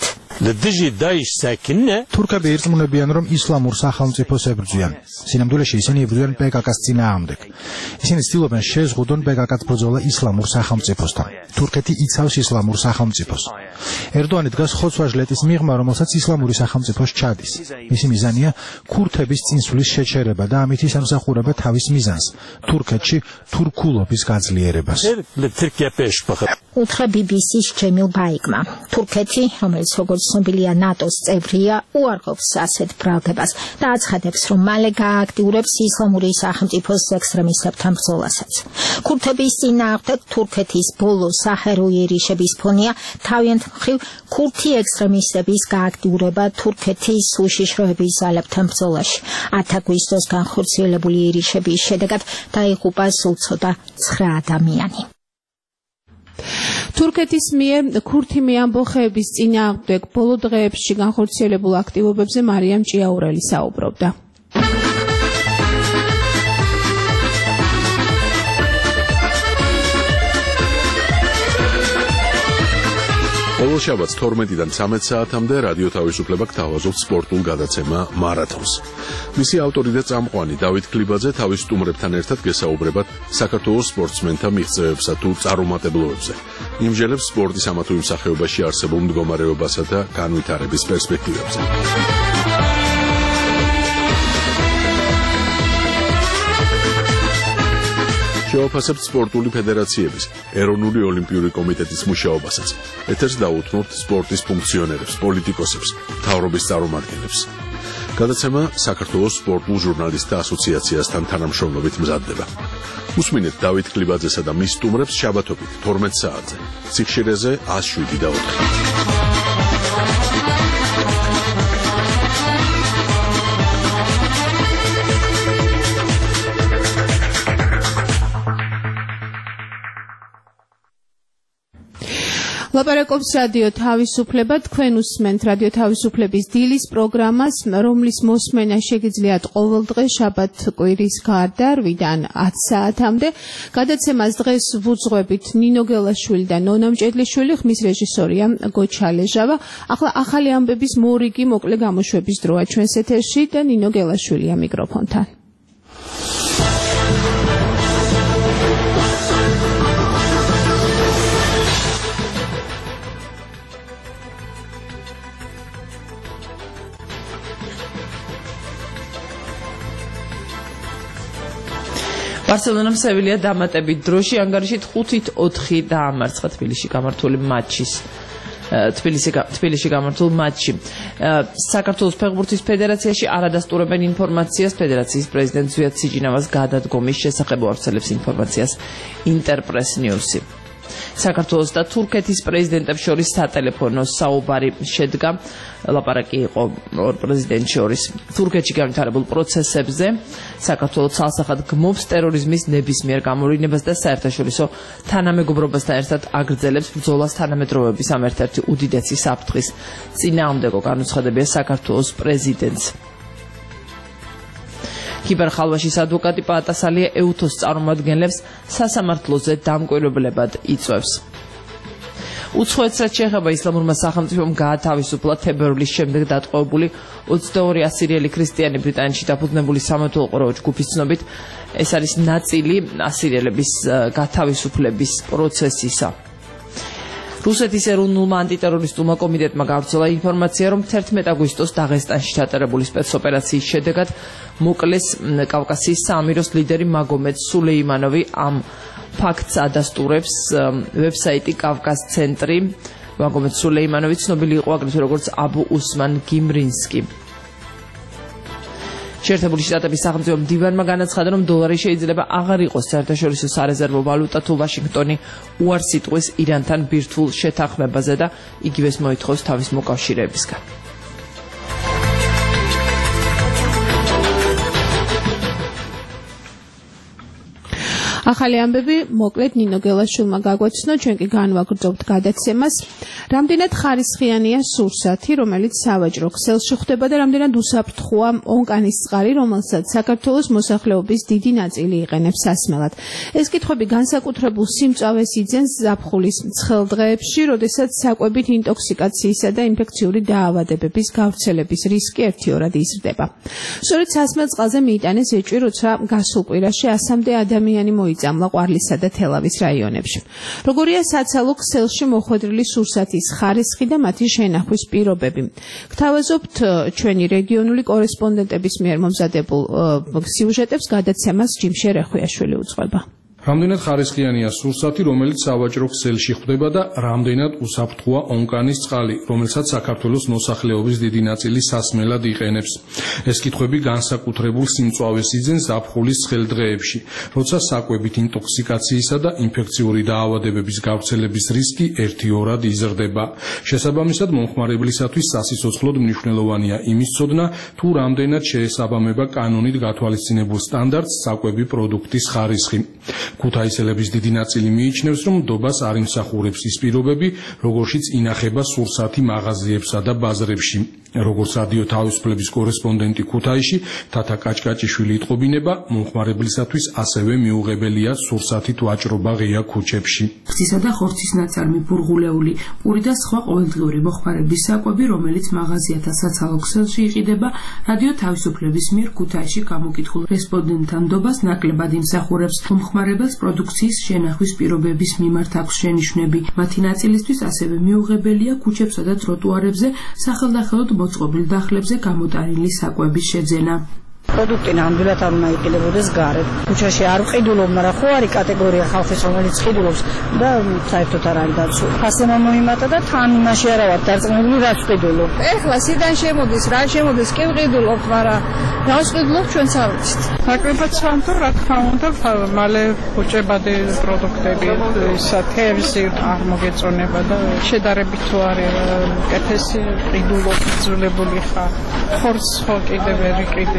თურქები ირწმუნებიან, რომ ისლამურ სახელმწიფოს ებრძვიან. სინამდვილეში ისინი ებრძვიან PKK-ს წინააღმდეგ. ისინი ცდილობენ შეზღუდონ PKK-ს ბრძოლა ისლამურ სახელმწიფოსთან. თურქეთი იცავს ისლამურ სახელმწიფოს. ერდოანი დგას ხოცვაჟლეტის მიღმა, რომელსაც ისლამური სახელმწიფოს ჩადის. მისი მიზანია ქურთების წინსვლის შეჩერება და ამით ის ამსახურება თავის მიზანს, თურქეთში თურქულობის გაძლიერებას. უთხრა BBC-ს ჯემილ ბაიკმა. თურქეთი, რომელიც როგორც ცნობილია ნატოს წევრია, უარყოფს ასეთ ბრალდებას და აცხადებს, რომ მალე გააქტიურებს ისლამური სახელმწიფოს ექსტრემისტებთან ბრძოლასაც. ქურთების წინააღმდეგ თურქეთის ბოლო საჰაერო იერიშების ფონია თავიანთ მხრივ ქურთი ექსტრემისტების გააქტიურება თურქეთის უშიშროების ძალებთან ბრძოლაში. 10 აგვისტოს განხორციელებული იერიშების შედეგად დაიღუპა სულცოდა 9 ადამიანი. თურქეთის მიერ ქურთი მიამბოხეების წინააღმდეგ ბოლო დღეებში განხორციელებულ აქტივობებზე მარიამ ჭიაურელი საუბრობდა. ყოველ შაბათს 12-დან 13 საათამდე რადიო თავისუფლება გთავაზობს სპორტულ გადაცემა მარათონს. მისი ავტორი და წამყვანი დავით ქლიბაძე თავის სტუმრებთან ერთად გესაუბრებათ საქართველოს სპორტსმენთა მიღწევებსა თუ წარუმატებლობებზე. იმჟელებს სპორტის ამა თუ იმ სახეობაში არსებულ მდგომარეობასა და განვითარების პერსპექტივებზე. შევაფასებთ სპორტული ფედერაციების, ეროვნული ოლიმპიური კომიტეტის მუშაობასაც. ეთერს დაუთმობთ სპორტის ფუნქციონერებს, პოლიტიკოსებს, მთავრობის წარმომადგენლებს. გადაცემა საქართველოს სპორტულ ჟურნალისტთა ასოციაციასთან თანამშრომლობით მზადდება. უსმინეთ დავით ქლიბაძესა და მის სტუმრებს შაბათობით 12 საათზე. ციხშირეზე 107.4. ლაპარაკობს რადიო თავისუფლება, თქვენ უსმენთ რადიო თავისუფლების დილის პროგრამას, რომლის მოსმენა შეგიძლიათ ყოველდღე შაბათ-კვირის გარდა 8-დან 10 საათამდე. გადაცემას დღეს ვუძღვებით ნინო გელაშვილი და ნონა მჭედლიშვილი, ხმის რეჟისორია გოჩა ლეჟავა. ახლა ახალი ამბების მორიგი მოკლე გამოშვების დროა ჩვენს ეთერში და ნინო გელაშვილია მიკროფონთან. ბარსელონამ სევილია დამატებით დროში ანგარიშით 5-4 დაამარცხა თბილისში გამართული მატჩის. თბილისში გამართულ მატჩში. საქართველოს ფეხბურთის ფედერაციაში არ ადასტურებენ ინფორმაციას ფედერაციის პრეზიდენტ ზვიად სიჯინავას გადადგომის შესახებ ავრცელებს ინფორმაციას ინტერპრეს ნიუსი. საქართველოს და თურქეთის პრეზიდენტებს შორის სატელეფონო საუბარი შედგა. ლაპარაკი იყო ორ პრეზიდენტს შორის თურქეთში განვითარებულ პროცესებზე. საქართველოს ცალსახად გმობს ტერორიზმის ნებისმიერ გამოვლინებას და საერთაშორისო თანამეგობრობასთან ერთად აგრძელებს ბრძოლას თანამედროვეობის ამ ერთ-ერთი უდიდესი საფრთხის წინააღმდეგო განუცხადებია საქართველოს პრეზიდენტს. კიბერხალვაშის ადვოკატი პაატასალია ეუთოს წარმომადგენლებს სასამართლოზე დამკვირვებლებად იწვევს. უცხოეთსაც შეეხება ისლამურმა სახელმწიფომ გაათავისუფლა თებერვლის შემდეგ დატყვევებული 22 ასირიელი ქრისტიანი ბრიტანეთში დაფუძნებული სამეთვალყურეო ჯგუფის ცნობით ეს არის ნაწილი ასირიელების გათავისუფლების პროცესისა. რუსეთის ეროვნულმა ანტიტერორისტულმა კომიტეტმა გავრცელა ინფორმაცია, რომ 11 აგვისტოს დაღესტანში ჩატარებული სპეცოპერაციის შედეგად მოკლეს კავკასიის საამიროს ლიდერი მაგომედ სულეიმანოვი. ამ ფაქტს ადასტურებს ვებსაიტი კავკას ცენტრი. მაგომედ სულეიმანოვი ცნობილი იყო აგრეთვე როგორც აბუ უსმან გიმრინსკი. შეერთებული შტატების სახელმწიფო მდივანმა განაცხადა, რომ დოლარი შეიძლება აღარ იყოს საერთაშორისო სარეზერვო ვალუტა, თუ ვაშინგტონი უარს იტყვის ირანთან ბირთვულ შეთანხმებაზე და იგივეს მოითხოვს თავის მოკავშირეებისგან. ახალი ამბები მოკლედ ნინო გელაშვილმა გაგვაცნო, ჩვენ კი განვაგრძობთ გადაცემას. რამდენად ხარისხიანია სურსათი, რომელიც სავაჭრო ქსელში ხვდება და რამდენად უსაფრთხოა ონკანის წყალი, რომელსაც საქართველოს მოსახლეობის დიდი ნაწილი იყენებს სასმელად. ეს კითხვები განსაკუთრებულ სიმწავეს იძენს ზაფხულის ცხელ დღეებში, როდესაც საკვებით ინტოქსიკაციისა და ინფექციური დაავადებების გავრცელების რისკი ერთიორად იზრდება. სწორედ სასმელ წყალზე მიიტანეს ეჭვი, როცა გასულ კვირაში 100-მდე ადამიანი წამლა ყვარლისა და თელავის რაიონებში. როგორია საცალო ქსელში მოხვედრილი სურსათის ხარისხი და მათი შენახვის პირობები. გთავაზობთ ჩვენი რეგიონული კორესპონდენტების მიერ მომზადებულ სიუჟეტებს, გადაცემას ჯიმშე რეხვიაშვილი უძღვება. რამდენად ხარისხიანია სურსათი, რომელიც სავაჭრო ქსელში ხვდება და რამდენად უსაფრთხოა ონკანის წყალი, რომელსაც საქართველოს მოსახლეობის დიდი ნაწილი სასმელად იყენებს. ეს კითხვები განსაკუთრებულ სიმწვავეს იძენს ზაფხულის ცხელ დღეებში, როცა საკვებით ინტოქსიკაციისა და ინფექციური დაავადებების გავრცელების რისკი ერთიორად იზრდება. შესაბამისად, მომხმარებლისათვის სასიცოცხლოდ მნიშვნელოვანია იმის ცოდნა, თუ რამდენად შეესაბამება კანონით გათვალისწინებულ სტანდარტს საკვები პროდუქტის ხარისხი. ქუთაისელების დიდი ნაწილი მიიჩნევს, რომ ნდობას არ იმსახურებს ის პირობები, როგორშიც ინახება სურსათი მაღაზიებსა და ბაზრებში. როგორც რადიო თავისუფლების კორესპონდენტი ქუთაისში, თათა კაჭკაჭიშვილი იტყობინება, მომხმარებლისათვის ასევე მიუღებელია სურსათით ვაჭრობა ღია ქუჩებში. ხცისა და ხორცის ნაწარმი, ბურღულეული, პური და სხვა ყოველდღიური მოხმარების საკვები, რომელიც მაღაზიათა საცალო ქსელში იყიდება, რადიო თავისუფლების მიერ ქუთაისში გამოკითხულ რესპონდენტთან ნდობას ნაკლებად იმსახურებს. მომხმარებელს პროდუქციის შენახვის პირობების მიმართ აქვს შენიშვნები. მათი ნაწილისთვის ასევე მიუღებელია ქუჩებსა და ტროტუარებზე სახელდახელოდ მოწყობილ დახლებზე გამოტანილი საკვების შეძენა. პროდუქტი ნამდვილად არ უნდა იყიდებოდეს გარეთ. ქუჩაში არ ვყიდულობ, მაგრამ ხო არის კატეგორია ხალხის, რომელიც ყიდულობს და საერთოდ არ არის დაცული. ფასემა მოიმატა და თან იმაში არა ვარ დარწმუნებული, რაც ვყიდულობ. ეხლა სიდან შემოდის, რა შემოდის, კი ვყიდულობ, მაგრამ რა ვყიდულობ ჩვენც არ ვიცით. ნაკლებად სვამთო, რა თქმა უნდა, მალე უჭებადი პროდუქტები, თევზი არ მოგეწონება და შედარებით თუ არის კეთესი, ყიდულობ, ძულებული ხარ. ხორცს ხო კიდე ვერ იყიდი ისე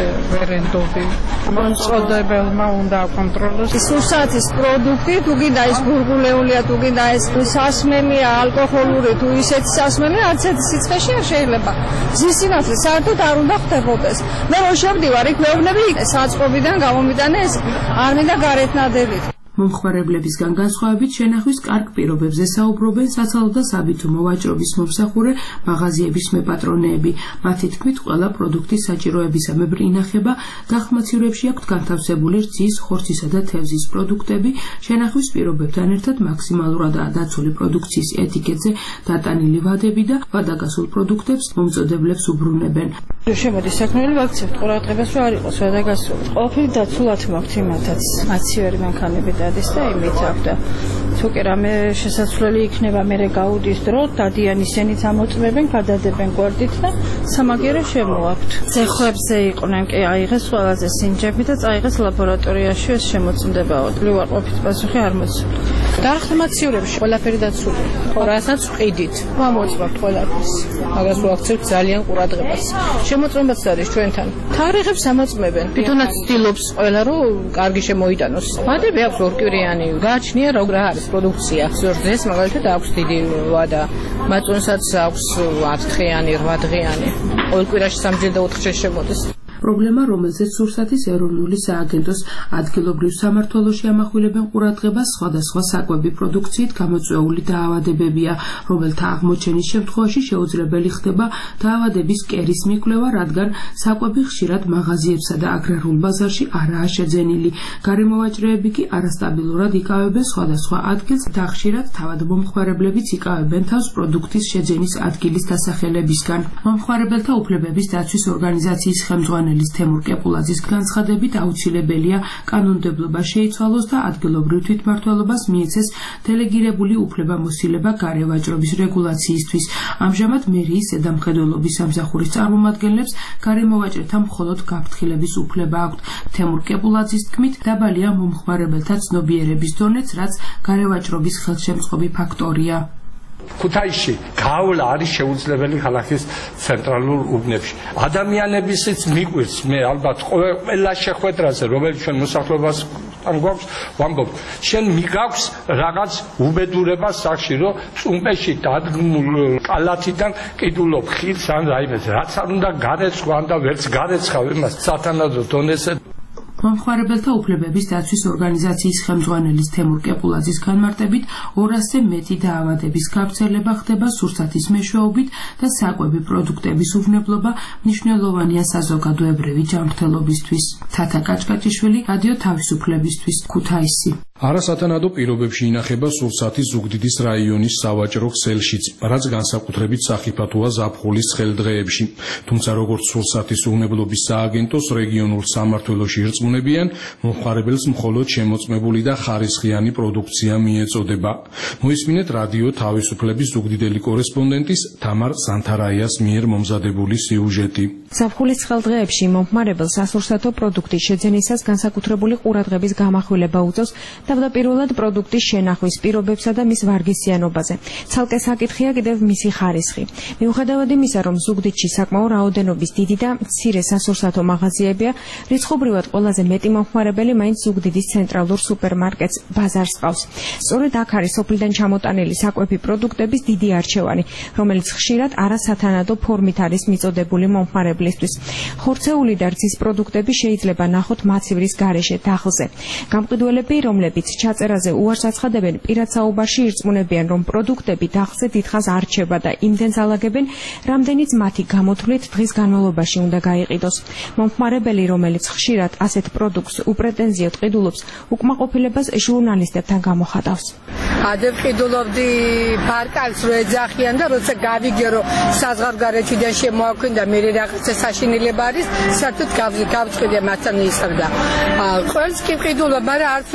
ვერენდობი. მოწოდებელმა უნდა აკონტროლოს. სურსათის პროდუქტი, თუ გინდა ის ბურგულეულია, თუ გინდა ის სასმელია, ალკოჰოლური, თუ ისეთი სასმელი, არც ერთ სიცხეში არ შეიძლება. ზის სინათლე საერთოდ არ უნდა ხდებოდეს. მე რო შევდივარ, იქ მეუბნები საწყობიდან გამომიტანეს, არ მინდა გარეთ ნადებით. მომხმარებლებისგან განსხვავებით შენახვის კარგ პირობებზე საუბრობენ საცალო და საბითუმო ვაჭრობის მომსახურე მაღაზიების მეპატრონეები. მათი თქმით, ყველა პროდუქტის საჭიროებისამებრ ინახება გახმაცირებში აქვთ განთავსებული რძის, ხორცისა და თევზის პროდუქტები. შენახვის პირობებთან ერთად მაქსიმალურადაა დაცული პროდუქციის ეტიკეტზე დატანილი ვადები და ვადაგასულ პროდუქტებს მომწოდებლებს უბრუნებენ. შემოდის საქმეები ვაქცევთ ყურადღებას რომ არ იყოს ვადაგასული. ყოფილი დაცულად მაქვთ იმათაც მაცივერი მანქანები დადის და იმით აქვს და თუ კი რამე შესაძლებელი იქნება მე გაუდის დრო დადიან ისინიც ამოწმებენ, გადადებენ გვერდით და სამაგერო შემოაქვთ. ცეხვებზე იყვნენ კი აიღეს ყველაზე სინჯები და წაიღეს ლაბორატორიაში ეს შემოწმდებაო. ლივარ ყოფით პასუხი არ მოცული. დარხმაციურებში ყველაფერი დაცული. რასაც ვყიდით. მომოწმობთ ყველაფერს. მაგას ვაქცევთ ძალიან ყურადღებას. შემოწმებაც არის ჩვენთან. თარიღებს ამოწმებენ. თვითონაც ცდილობს ყველა რომ კარგი შემოიტანოს. ვადები აქვს ორკვირიანი. გააჩნია რა არის პროდუქცია. ზორდეს მაგალითად აქვს დიდი ვადა. მაწონსაც აქვს 10 დღიანი, 8 დღიანი. ყოველ კვირაში 3 და 4 დღე შემოდის. პრობლემა, რომელზეც სურსათის ეროვნული სააგენტოს ადგილობრივ სამმართველოში ამახვილებენ ყურადღებას, სხვადასხვა საკვები პროდუქციით გამოწვეული დაავადებებია, რომელთა აღმოჩენის შემთხვევაში შეუძლებელი ხდება დაავადების კერის მიკვლევა, რადგან საკვები ხშირად მაღაზიებსა და აგრარულ ბაზარში არაა შეძენილი. გარემოვაჭრეები კი არასტაბილურად იკავებენ სხვადასხვა ადგილს და ხშირად თავად მომხმარებლებიც იკავებენ თავს პროდუქტის შეძენის ადგილის დასახელებისგან. მომხმარებელთა უფლებების დაცვის ორგანიზაციის ხელმძღვანელი თემურ კეპულაძის განცხადებით აუცილებელია კანონმდებლობა შეიცვალოს და ადგილობრივ თვითმმართველობას მიეცეს დელეგირებული უფლებამოსილება გარევაჭრობის რეგულაციისთვის. ამჟამად მერიის ზედამხედველობის სამსახურის წარმომადგენლებს გარემოვაჭრეთა მხოლოდ გაფრთხილების უფლება აქვთ. თემურ კეპულაძის თქმით, დაბალია მომხმარებელთა ცნობიერების დონეც, რაც გარევაჭრობის ხელშემწყობი ფაქტორია. ქუთაისში გავლა არის შეუძლებელი ქალაქის ცენტრალურ უბნებში. ადამიანებისიც მიყვირს მე ალბათ ყველა შეხვედრაზე, რომელიც ჩვენ მოსახლეობას ან გვაქვს, ვამბობ, შენ მიგაქვს რაღაც უბედურება სახში, რომ წუმპეში დადგმულ კალათიდან კიდულობ ხილს ან რაიმეს, რაც არ უნდა განეცხვა და ვერც განეცხავ იმას სათანადო დონეზე. მომხმარებელთა უფლებების დაცვის ორგანიზაციის ხელმძღვანელის თემურ კეპულაძის განმარტებით 200-ზე მეტი დაავადების გავრცელება ხდება სურსათის მეშვეობით და საკვები პროდუქტების უვნებლობა მნიშვნელოვანია საზოგადოებრივი ჯანმრთელობისთვის. თათა კაჭკაჭიშვილი, რადიო თავისუფლებისთვის, ქუთაისი. არასათანადო პირობებში ინახება სურსათის ზუგდიდის რაიონის სავაჭრო ქსელშიც, რაც განსაკუთრებით სახიფათოა ზაფხულის ხელდღეებში. თუმცა როგორც სურსათის უვნებლობის სააგენტოს რეგიონულ სამმართველოში ირწმუნებიან, მომხმარებელს მხოლოდ შემოწმებული და ხარისხიანი პროდუქცია მიეწოდება. მოისმინეთ რადიო თავისუფლების ზუგდიდელი კორესპონდენტის თამარ სანთარაიას მიერ მომზადებული სიუჟეტი. ზაფხულის ხელდღეებში მომხმარებელს სასურსათო პროდუქტის შეძენისას განსაკუთრებული ყურადღების გამახვილება უწევს თავდაპირველად პროდუქტის შენახვის პირობებსა და მის ვარგისიანობაზე. ცალკე საკითხია კიდევ მისი ხარისხი. მიუხედავად იმისა, რომ ზუგდიდში საკმაო რაოდენობის დიდი და მცირე სასურსათო მაღაზიებია, რიცხობრივად ყველაზე მეტი მომხმარებელი მაინც ზუგდიდის ცენტრალურ სუპერმარკეტს ბაზარს ყავს. სწორედ აქ არის სოფლიდან ჩამოტანილი საკვები პროდუქტების დიდი არჩევანი, რომელიც ხშირად არასათანადო ფორმით არის მიწოდებული მომხმარებლისთვის. ხორცეული და რძის პროდუქტები შეიძლება ნახოთ მაცივრის გარეშე დაღლზე. გამყიდველები, რომლებიც ჩაწერაზე უარს აცხადებენ, პირად საუბარში ირწმუნებიან, რომ პროდუქტები დაღლზე დიდხანს არ რჩება და იმდენს ალაგებენ, რამდენიც მათი გამოთვლით დღის განმავლობაში უნდა გაიყიდოს. მომხმარებელი, რომელიც ხშირად ასეთ პროდუქტს უპრეტენზიოდ ყიდულობს, უკმაყოფილებას ჟურნალისტებთან გამოხატავს. ადევ ყიდულობდი ბარკალს რო ეძახიან და როცა გავიგე რომ საზღვარგარეთიდან შემოაქვენ და მე რაღაცა საშინელება არის, საერთოდ გავწყვიტე მათთან ისწრდა. ყველს კი ყიდულობ, მაგრამ არც ვარ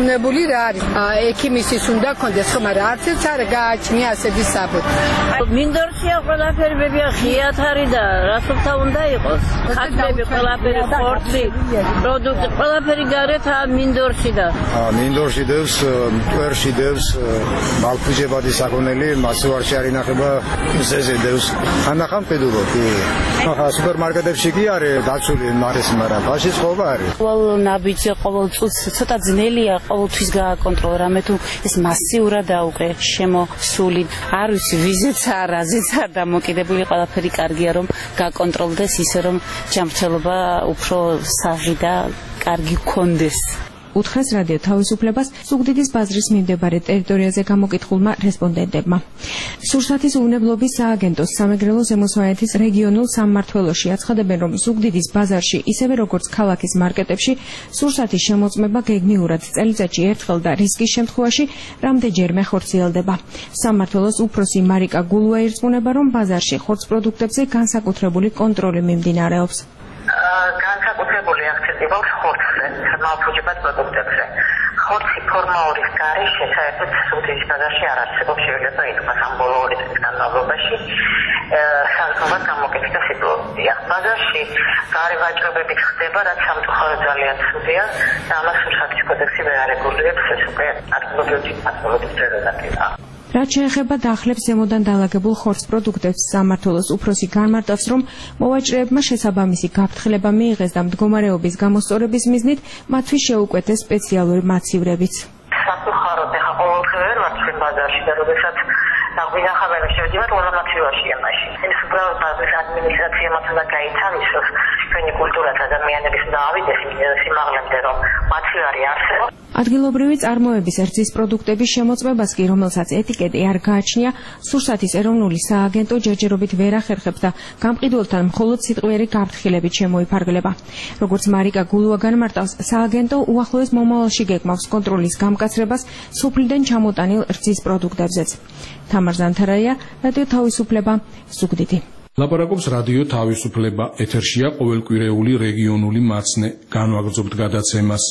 უზრუნებული რა არის? ექიმისის უნდა კონდეს ხომ არა? არც ერთ არ გააჩნია ასეთი საბუთი. მინდორშია ყველაფერი ბებია ღიათ არის და რას უნდა იყოს? ხატები ყველაფერი ხორცი, პროდუქტი ყველაფერი გარეთ მინდორში და მინდორში დევს, მტვერში დევს, მალფუჯებადი საქონელი, მასვარში არ ინახება, ზეზე დევს. ანახამ პედულო კი. ახლა სუპერმარკეტებში კი არის დაცული მარეს, მაგრამ ბაში ხობა არის. ყოველ ნაბიჯზე, ყოველ წუთს ცოტა ძნელია ყოველთვის გააკონტროლო, რამე თუ ეს მასიურადაა უკვე შემოსული. არ ვიცი, ვიზეცა, რაზეცა დამოკიდებული ყველაფერი კარგია რომ გააკონტროლდეს ისე რომ ჯანმრთელობა უფრო საღი და კარგი გქონდეს. უთხრეს რადიო თავისუფლებას ზუგდიდის ბაზრის მიმდებარე ტერიტორიაზე გამოკითხულმა რესპონდენტებმა. სურსათის უვნებლობის სააგენტოს სამეგრელო ზემოსვანეთის რეგიონულ სამმართველოში აცხადებენ, რომ ზუგდიდის ბაზარში, ისევე როგორც ქალაქის მარკეტებში, სურსათის შემოწმება გეგმიურად წელიწადში ერთხელ და რისკის შემთხვევაში რამდენჯერმე ხორციელდება. სამმართველოს უფროსი მარიკა გულუა ირწმუნება, რომ ბაზარში ხორცპროდუქტებზე განსაკუთრებული კონტროლი მიმდინარეობს. განსაკუთრებული აქცენტი გვაქვს ხორცზე, მალფუჯებად პროდუქტებზე. ხორცი ფორმაურის გარეშე საერთოდ ზუგდიდის ბაზარში არ არსებობს, შეიძლება ითქვას ამ ბოლო 2 წლის განმავლობაში საგრძნობად გამოკეთდა სიტუაცია. ბაზარში გარე ვაჭრობებით ხდება, რაც სამწუხაროდ ძალიან ცუდია და ამას სურსათის კოდექსი ვერ არეგულირებს, ეს უკვე ადგილობრივი პათოლოგიის პრეროგატივაა. რაც შეეხება დახლებს ზემოდან დალაგებულ ხორცპროდუქტებს, სამმართველოს უფროსი განმარტავს, რომ მოვაჭრეებმა შესაბამისი გაფრთხილება მიიღეს და მდგომარეობის გამოსწორების მიზნით მათთვის შეუკვეთეს სპეციალური მაცივრებიც. სამწუხაროდ ახლა ყოველდღე ვერ ვარ ჩვენ ბაზარში და როდესაც გვინახავენ შევდივართ ყველა მაცივრაშია მაშინ. ეს უბრალოდ ბაზრის ადმინისტრაციამ უნდა გაითავისოს ჩვენი კულტურაც ადამიანების უნდა ავიდეს სიმაღლემდე რომ მაცივარი არსებობს. ადგილობრივი წარმოების ერთის პროდუქტების შემოწმებას კი, რომელსაც ეტიკეტი არ გააჩნია, სურსათის ეროვნული სააგენტო ჯერჯერობით ვერ ახერხებს და გამყიდველთან მხოლოდ სიტყვიერი გაფრთხილებით შემოიფარგლება. როგორც მარიკა გულუა განმარტავს, სააგენტო უახლოეს მომავალში გეკმავს კონტროლის გამკაცრებას სოფლიდან ჩამოტანილ რძის პროდუქტებზეც. თამარ ზანთარაია, რადიო თავისუფლება, ზუგდიდი. ლაპარაკობს რადიო თავისუფლება, ეთერშია ყოველკვირეული რეგიონული მაცნე. განვაგრძობთ გადაცემას.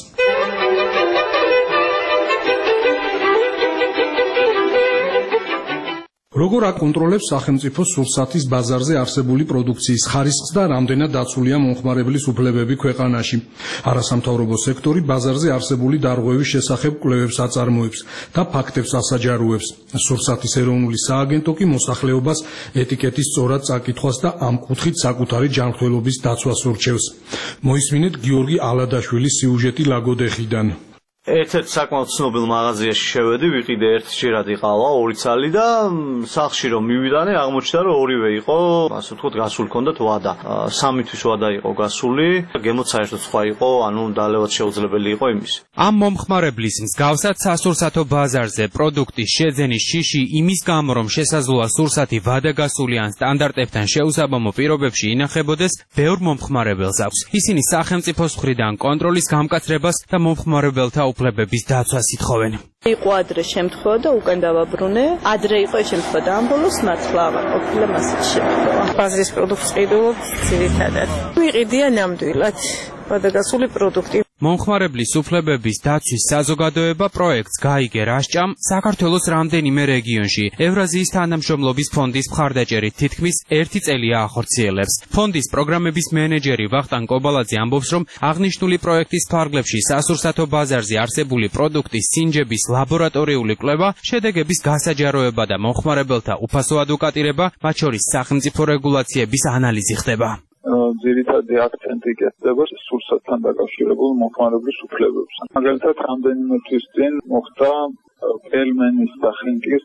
როგორ აკონტროლებს სახელმწიფო სურსათის ბაზარზე არსებული პროდუქციის ხარისხს და რამდენად დაცულია მომხმარებლის უფლებები ქვეყანაში? არასამთავრობო სექტორი ბაზარზე არსებული დარღვევის შესახებ კვლევებს აწარმოებს და ფაქტებს ასაჯაროებს. სურსათის ეროვნული სააგენტო კი მოსახლეობას ეტიკეტის სწორად წაკითხვას და ამ კუთხით საკუთარი ჯანმრთელობის დაცვას ურჩევს. მოისმინეთ გიორგი ალადაშვილის სიუჟეტი ლაგოდეხიდან. ერთ-ერთ საკმაოდ ცნობილ მაღაზიაში შევედი, ვიყიდე ერთ შირადი ყავა, 2 ცალი და სახლში რომ მივიდანე, აღმოჩნდა რომ ორივე იყო, ასე ვთქვათ, გასული ჰქონდათ ვადა. 3 თვის ვადა იყო გასული, გემოც საერთოდ სხვა იყო, ანუ დალევად შეუძლებელი იყო იმის. ამ მომხმარებლის მსგავსად სასურსათო ბაზარზე პროდუქტის შეძენის შიში იმის გამო, რომ შესაძლოა სურსათი ვადაგასული ან სტანდარტებთან შეუსაბამო პირობებში ინახებოდეს, ბევრ მომხმარებელს აქვს. ისინი სახელმწიფოს მხრიდან კონტროლის გამკაცრებას და მომხმარებელთა უფლებების დაცვას ითხოვენ. იყო ადრე შემთხვევა და უკან დავაბრუნე. ადრე იყო შემთხვევა და ამ ბოლოს ნაცვლა აღარ ყოფილა მასეთი შემთხვევა. ბაზრის პროდუქტს ყიდულობ ძირითადად. ვიყიდია ნამდვილად ვადაგასული პროდუქტი. მომხმარებლის უფლებების დაცვის საზოგადოება პროექტს გაიგე რასჭამ საქართველოს რამდენიმე რეგიონში ევრაზიის თანამშრომლობის ფონდის მხარდაჭერით თითქმის 1 წელია ახორციელებს. ფონდის პროგრამების მენეჯერი ვახტანგ კობალაძე ამბობს, რომ აღნიშნული პროექტის ფარგლებში სასურსათო ბაზარზე არსებული პროდუქტის სინჯების ლაბორატორიული კვლევა, შედეგების გასაჯაროება და მომხმარებელთა უფასო ადვოკატირება, მათ შორის სახელმწიფო რეგულაციების ანალიზი ხდება. ძირითადი აქცენტი კეთდება სურსათთან დაკავშირებულ მომხმარებლის უფლებებს. მაგალითად, რამდენიმე თვის წინ მოხდა პელმენის და ხინკის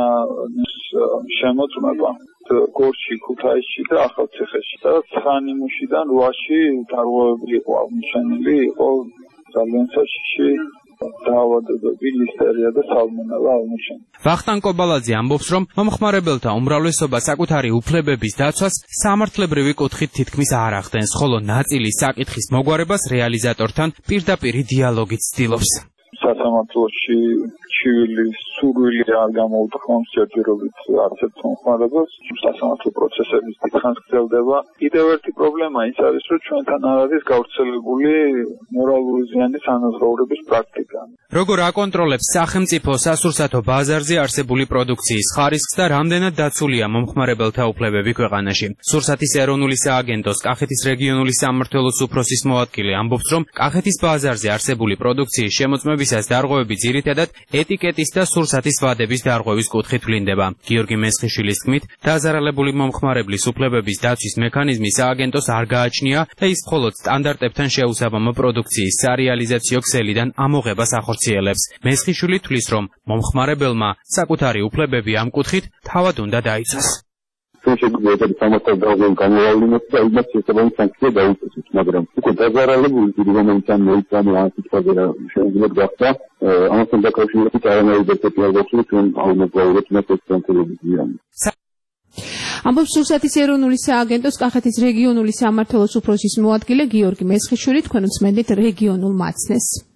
შემოწმება გორში, ქუთაისში და ახალციხეში. და 9 ნიმუშიდან 8-ში დარღვევები იყო აღმოჩენილი, იყო ძალიან საშიში დაავადებები, ლისტერია და სალმონელა აღმოჩენილი. ვახტანგ კობალაძე ამბობს, რომ მომხმარებელთა უმრავლესობა საკუთარი უფლებების დაცვას სამართლებრივი კუთხით თითქმის არ ახდენს, ხოლო ნაწილი საკითხის მოგვარებას რეალიზატორთან პირდაპირი დიალოგით ცდილობს. სასამართლოში შვილის სურვილი არ გამოუთხოვს ჯერჯერობით არც ერთ მომხმარებელს სასამართლო პროცესების დიდხანს გრძელდება. კიდევ ერთი პრობლემა ის არის, რომ ჩვენთან არ არის გავრცელებული მორალური ზიანის ანაზღაურების პრაქტიკა. როგორ აკონტროლებს სახელმწიფო სასურსათო ბაზარზე არსებული პროდუქციის ხარისხს და რამდენად დაცულია მომხმარებელთა უფლებები ქვეყანაში? სურსათის ეროვნული სააგენტოს კახეთის რეგიონული სამმართველოს უფროსის მოადგილე ამბობს, რომ კახეთის ბაზარზე არსებული პროდუქციის შემოწმებისას დარღვევები ძირითადად ეტიკეტის და სურსათის ვადების დარღვევის კუთხით ვლინდება. გიორგი მესხიშვილის თქმით, დაზარალებული მომხმარებლის უფლებების დაცვის მექანიზმი სააგენტოს არ გააჩნია და ის მხოლოდ სტანდარტებთან შეუსაბამო პროდუქციის სარეალიზაციო ქსელიდან ამოღებას ახორციელებს. მესხიშვილი თვლის, რომ მომხმარებელმა საკუთარი უფლებები ამ კუთხით თავად უნდა დაიცვას. შეგვიძლია სამართალ დარღვევის განმავლობაც და იმას შესაბამის სანქცია დაუწესოთ, მაგრამ უკვე დაზარალებული დიდი რომელიც ამ მოიწამე ამ სიტყვაზე რა შეიძლება გახდა, ამასთან დაკავშირებით არანაირი დეტალი არ გვაქვს, ჩვენ აუმოძრავებთ მას სანქციების ზიანი. ამბობს სურსათის ეროვნული სააგენტოს კახეთის რეგიონული სამმართველოს უფროსის მოადგილე გიორგი მესხიშვილი, თქვენ უსმენთ რეგიონულ მაცნეს.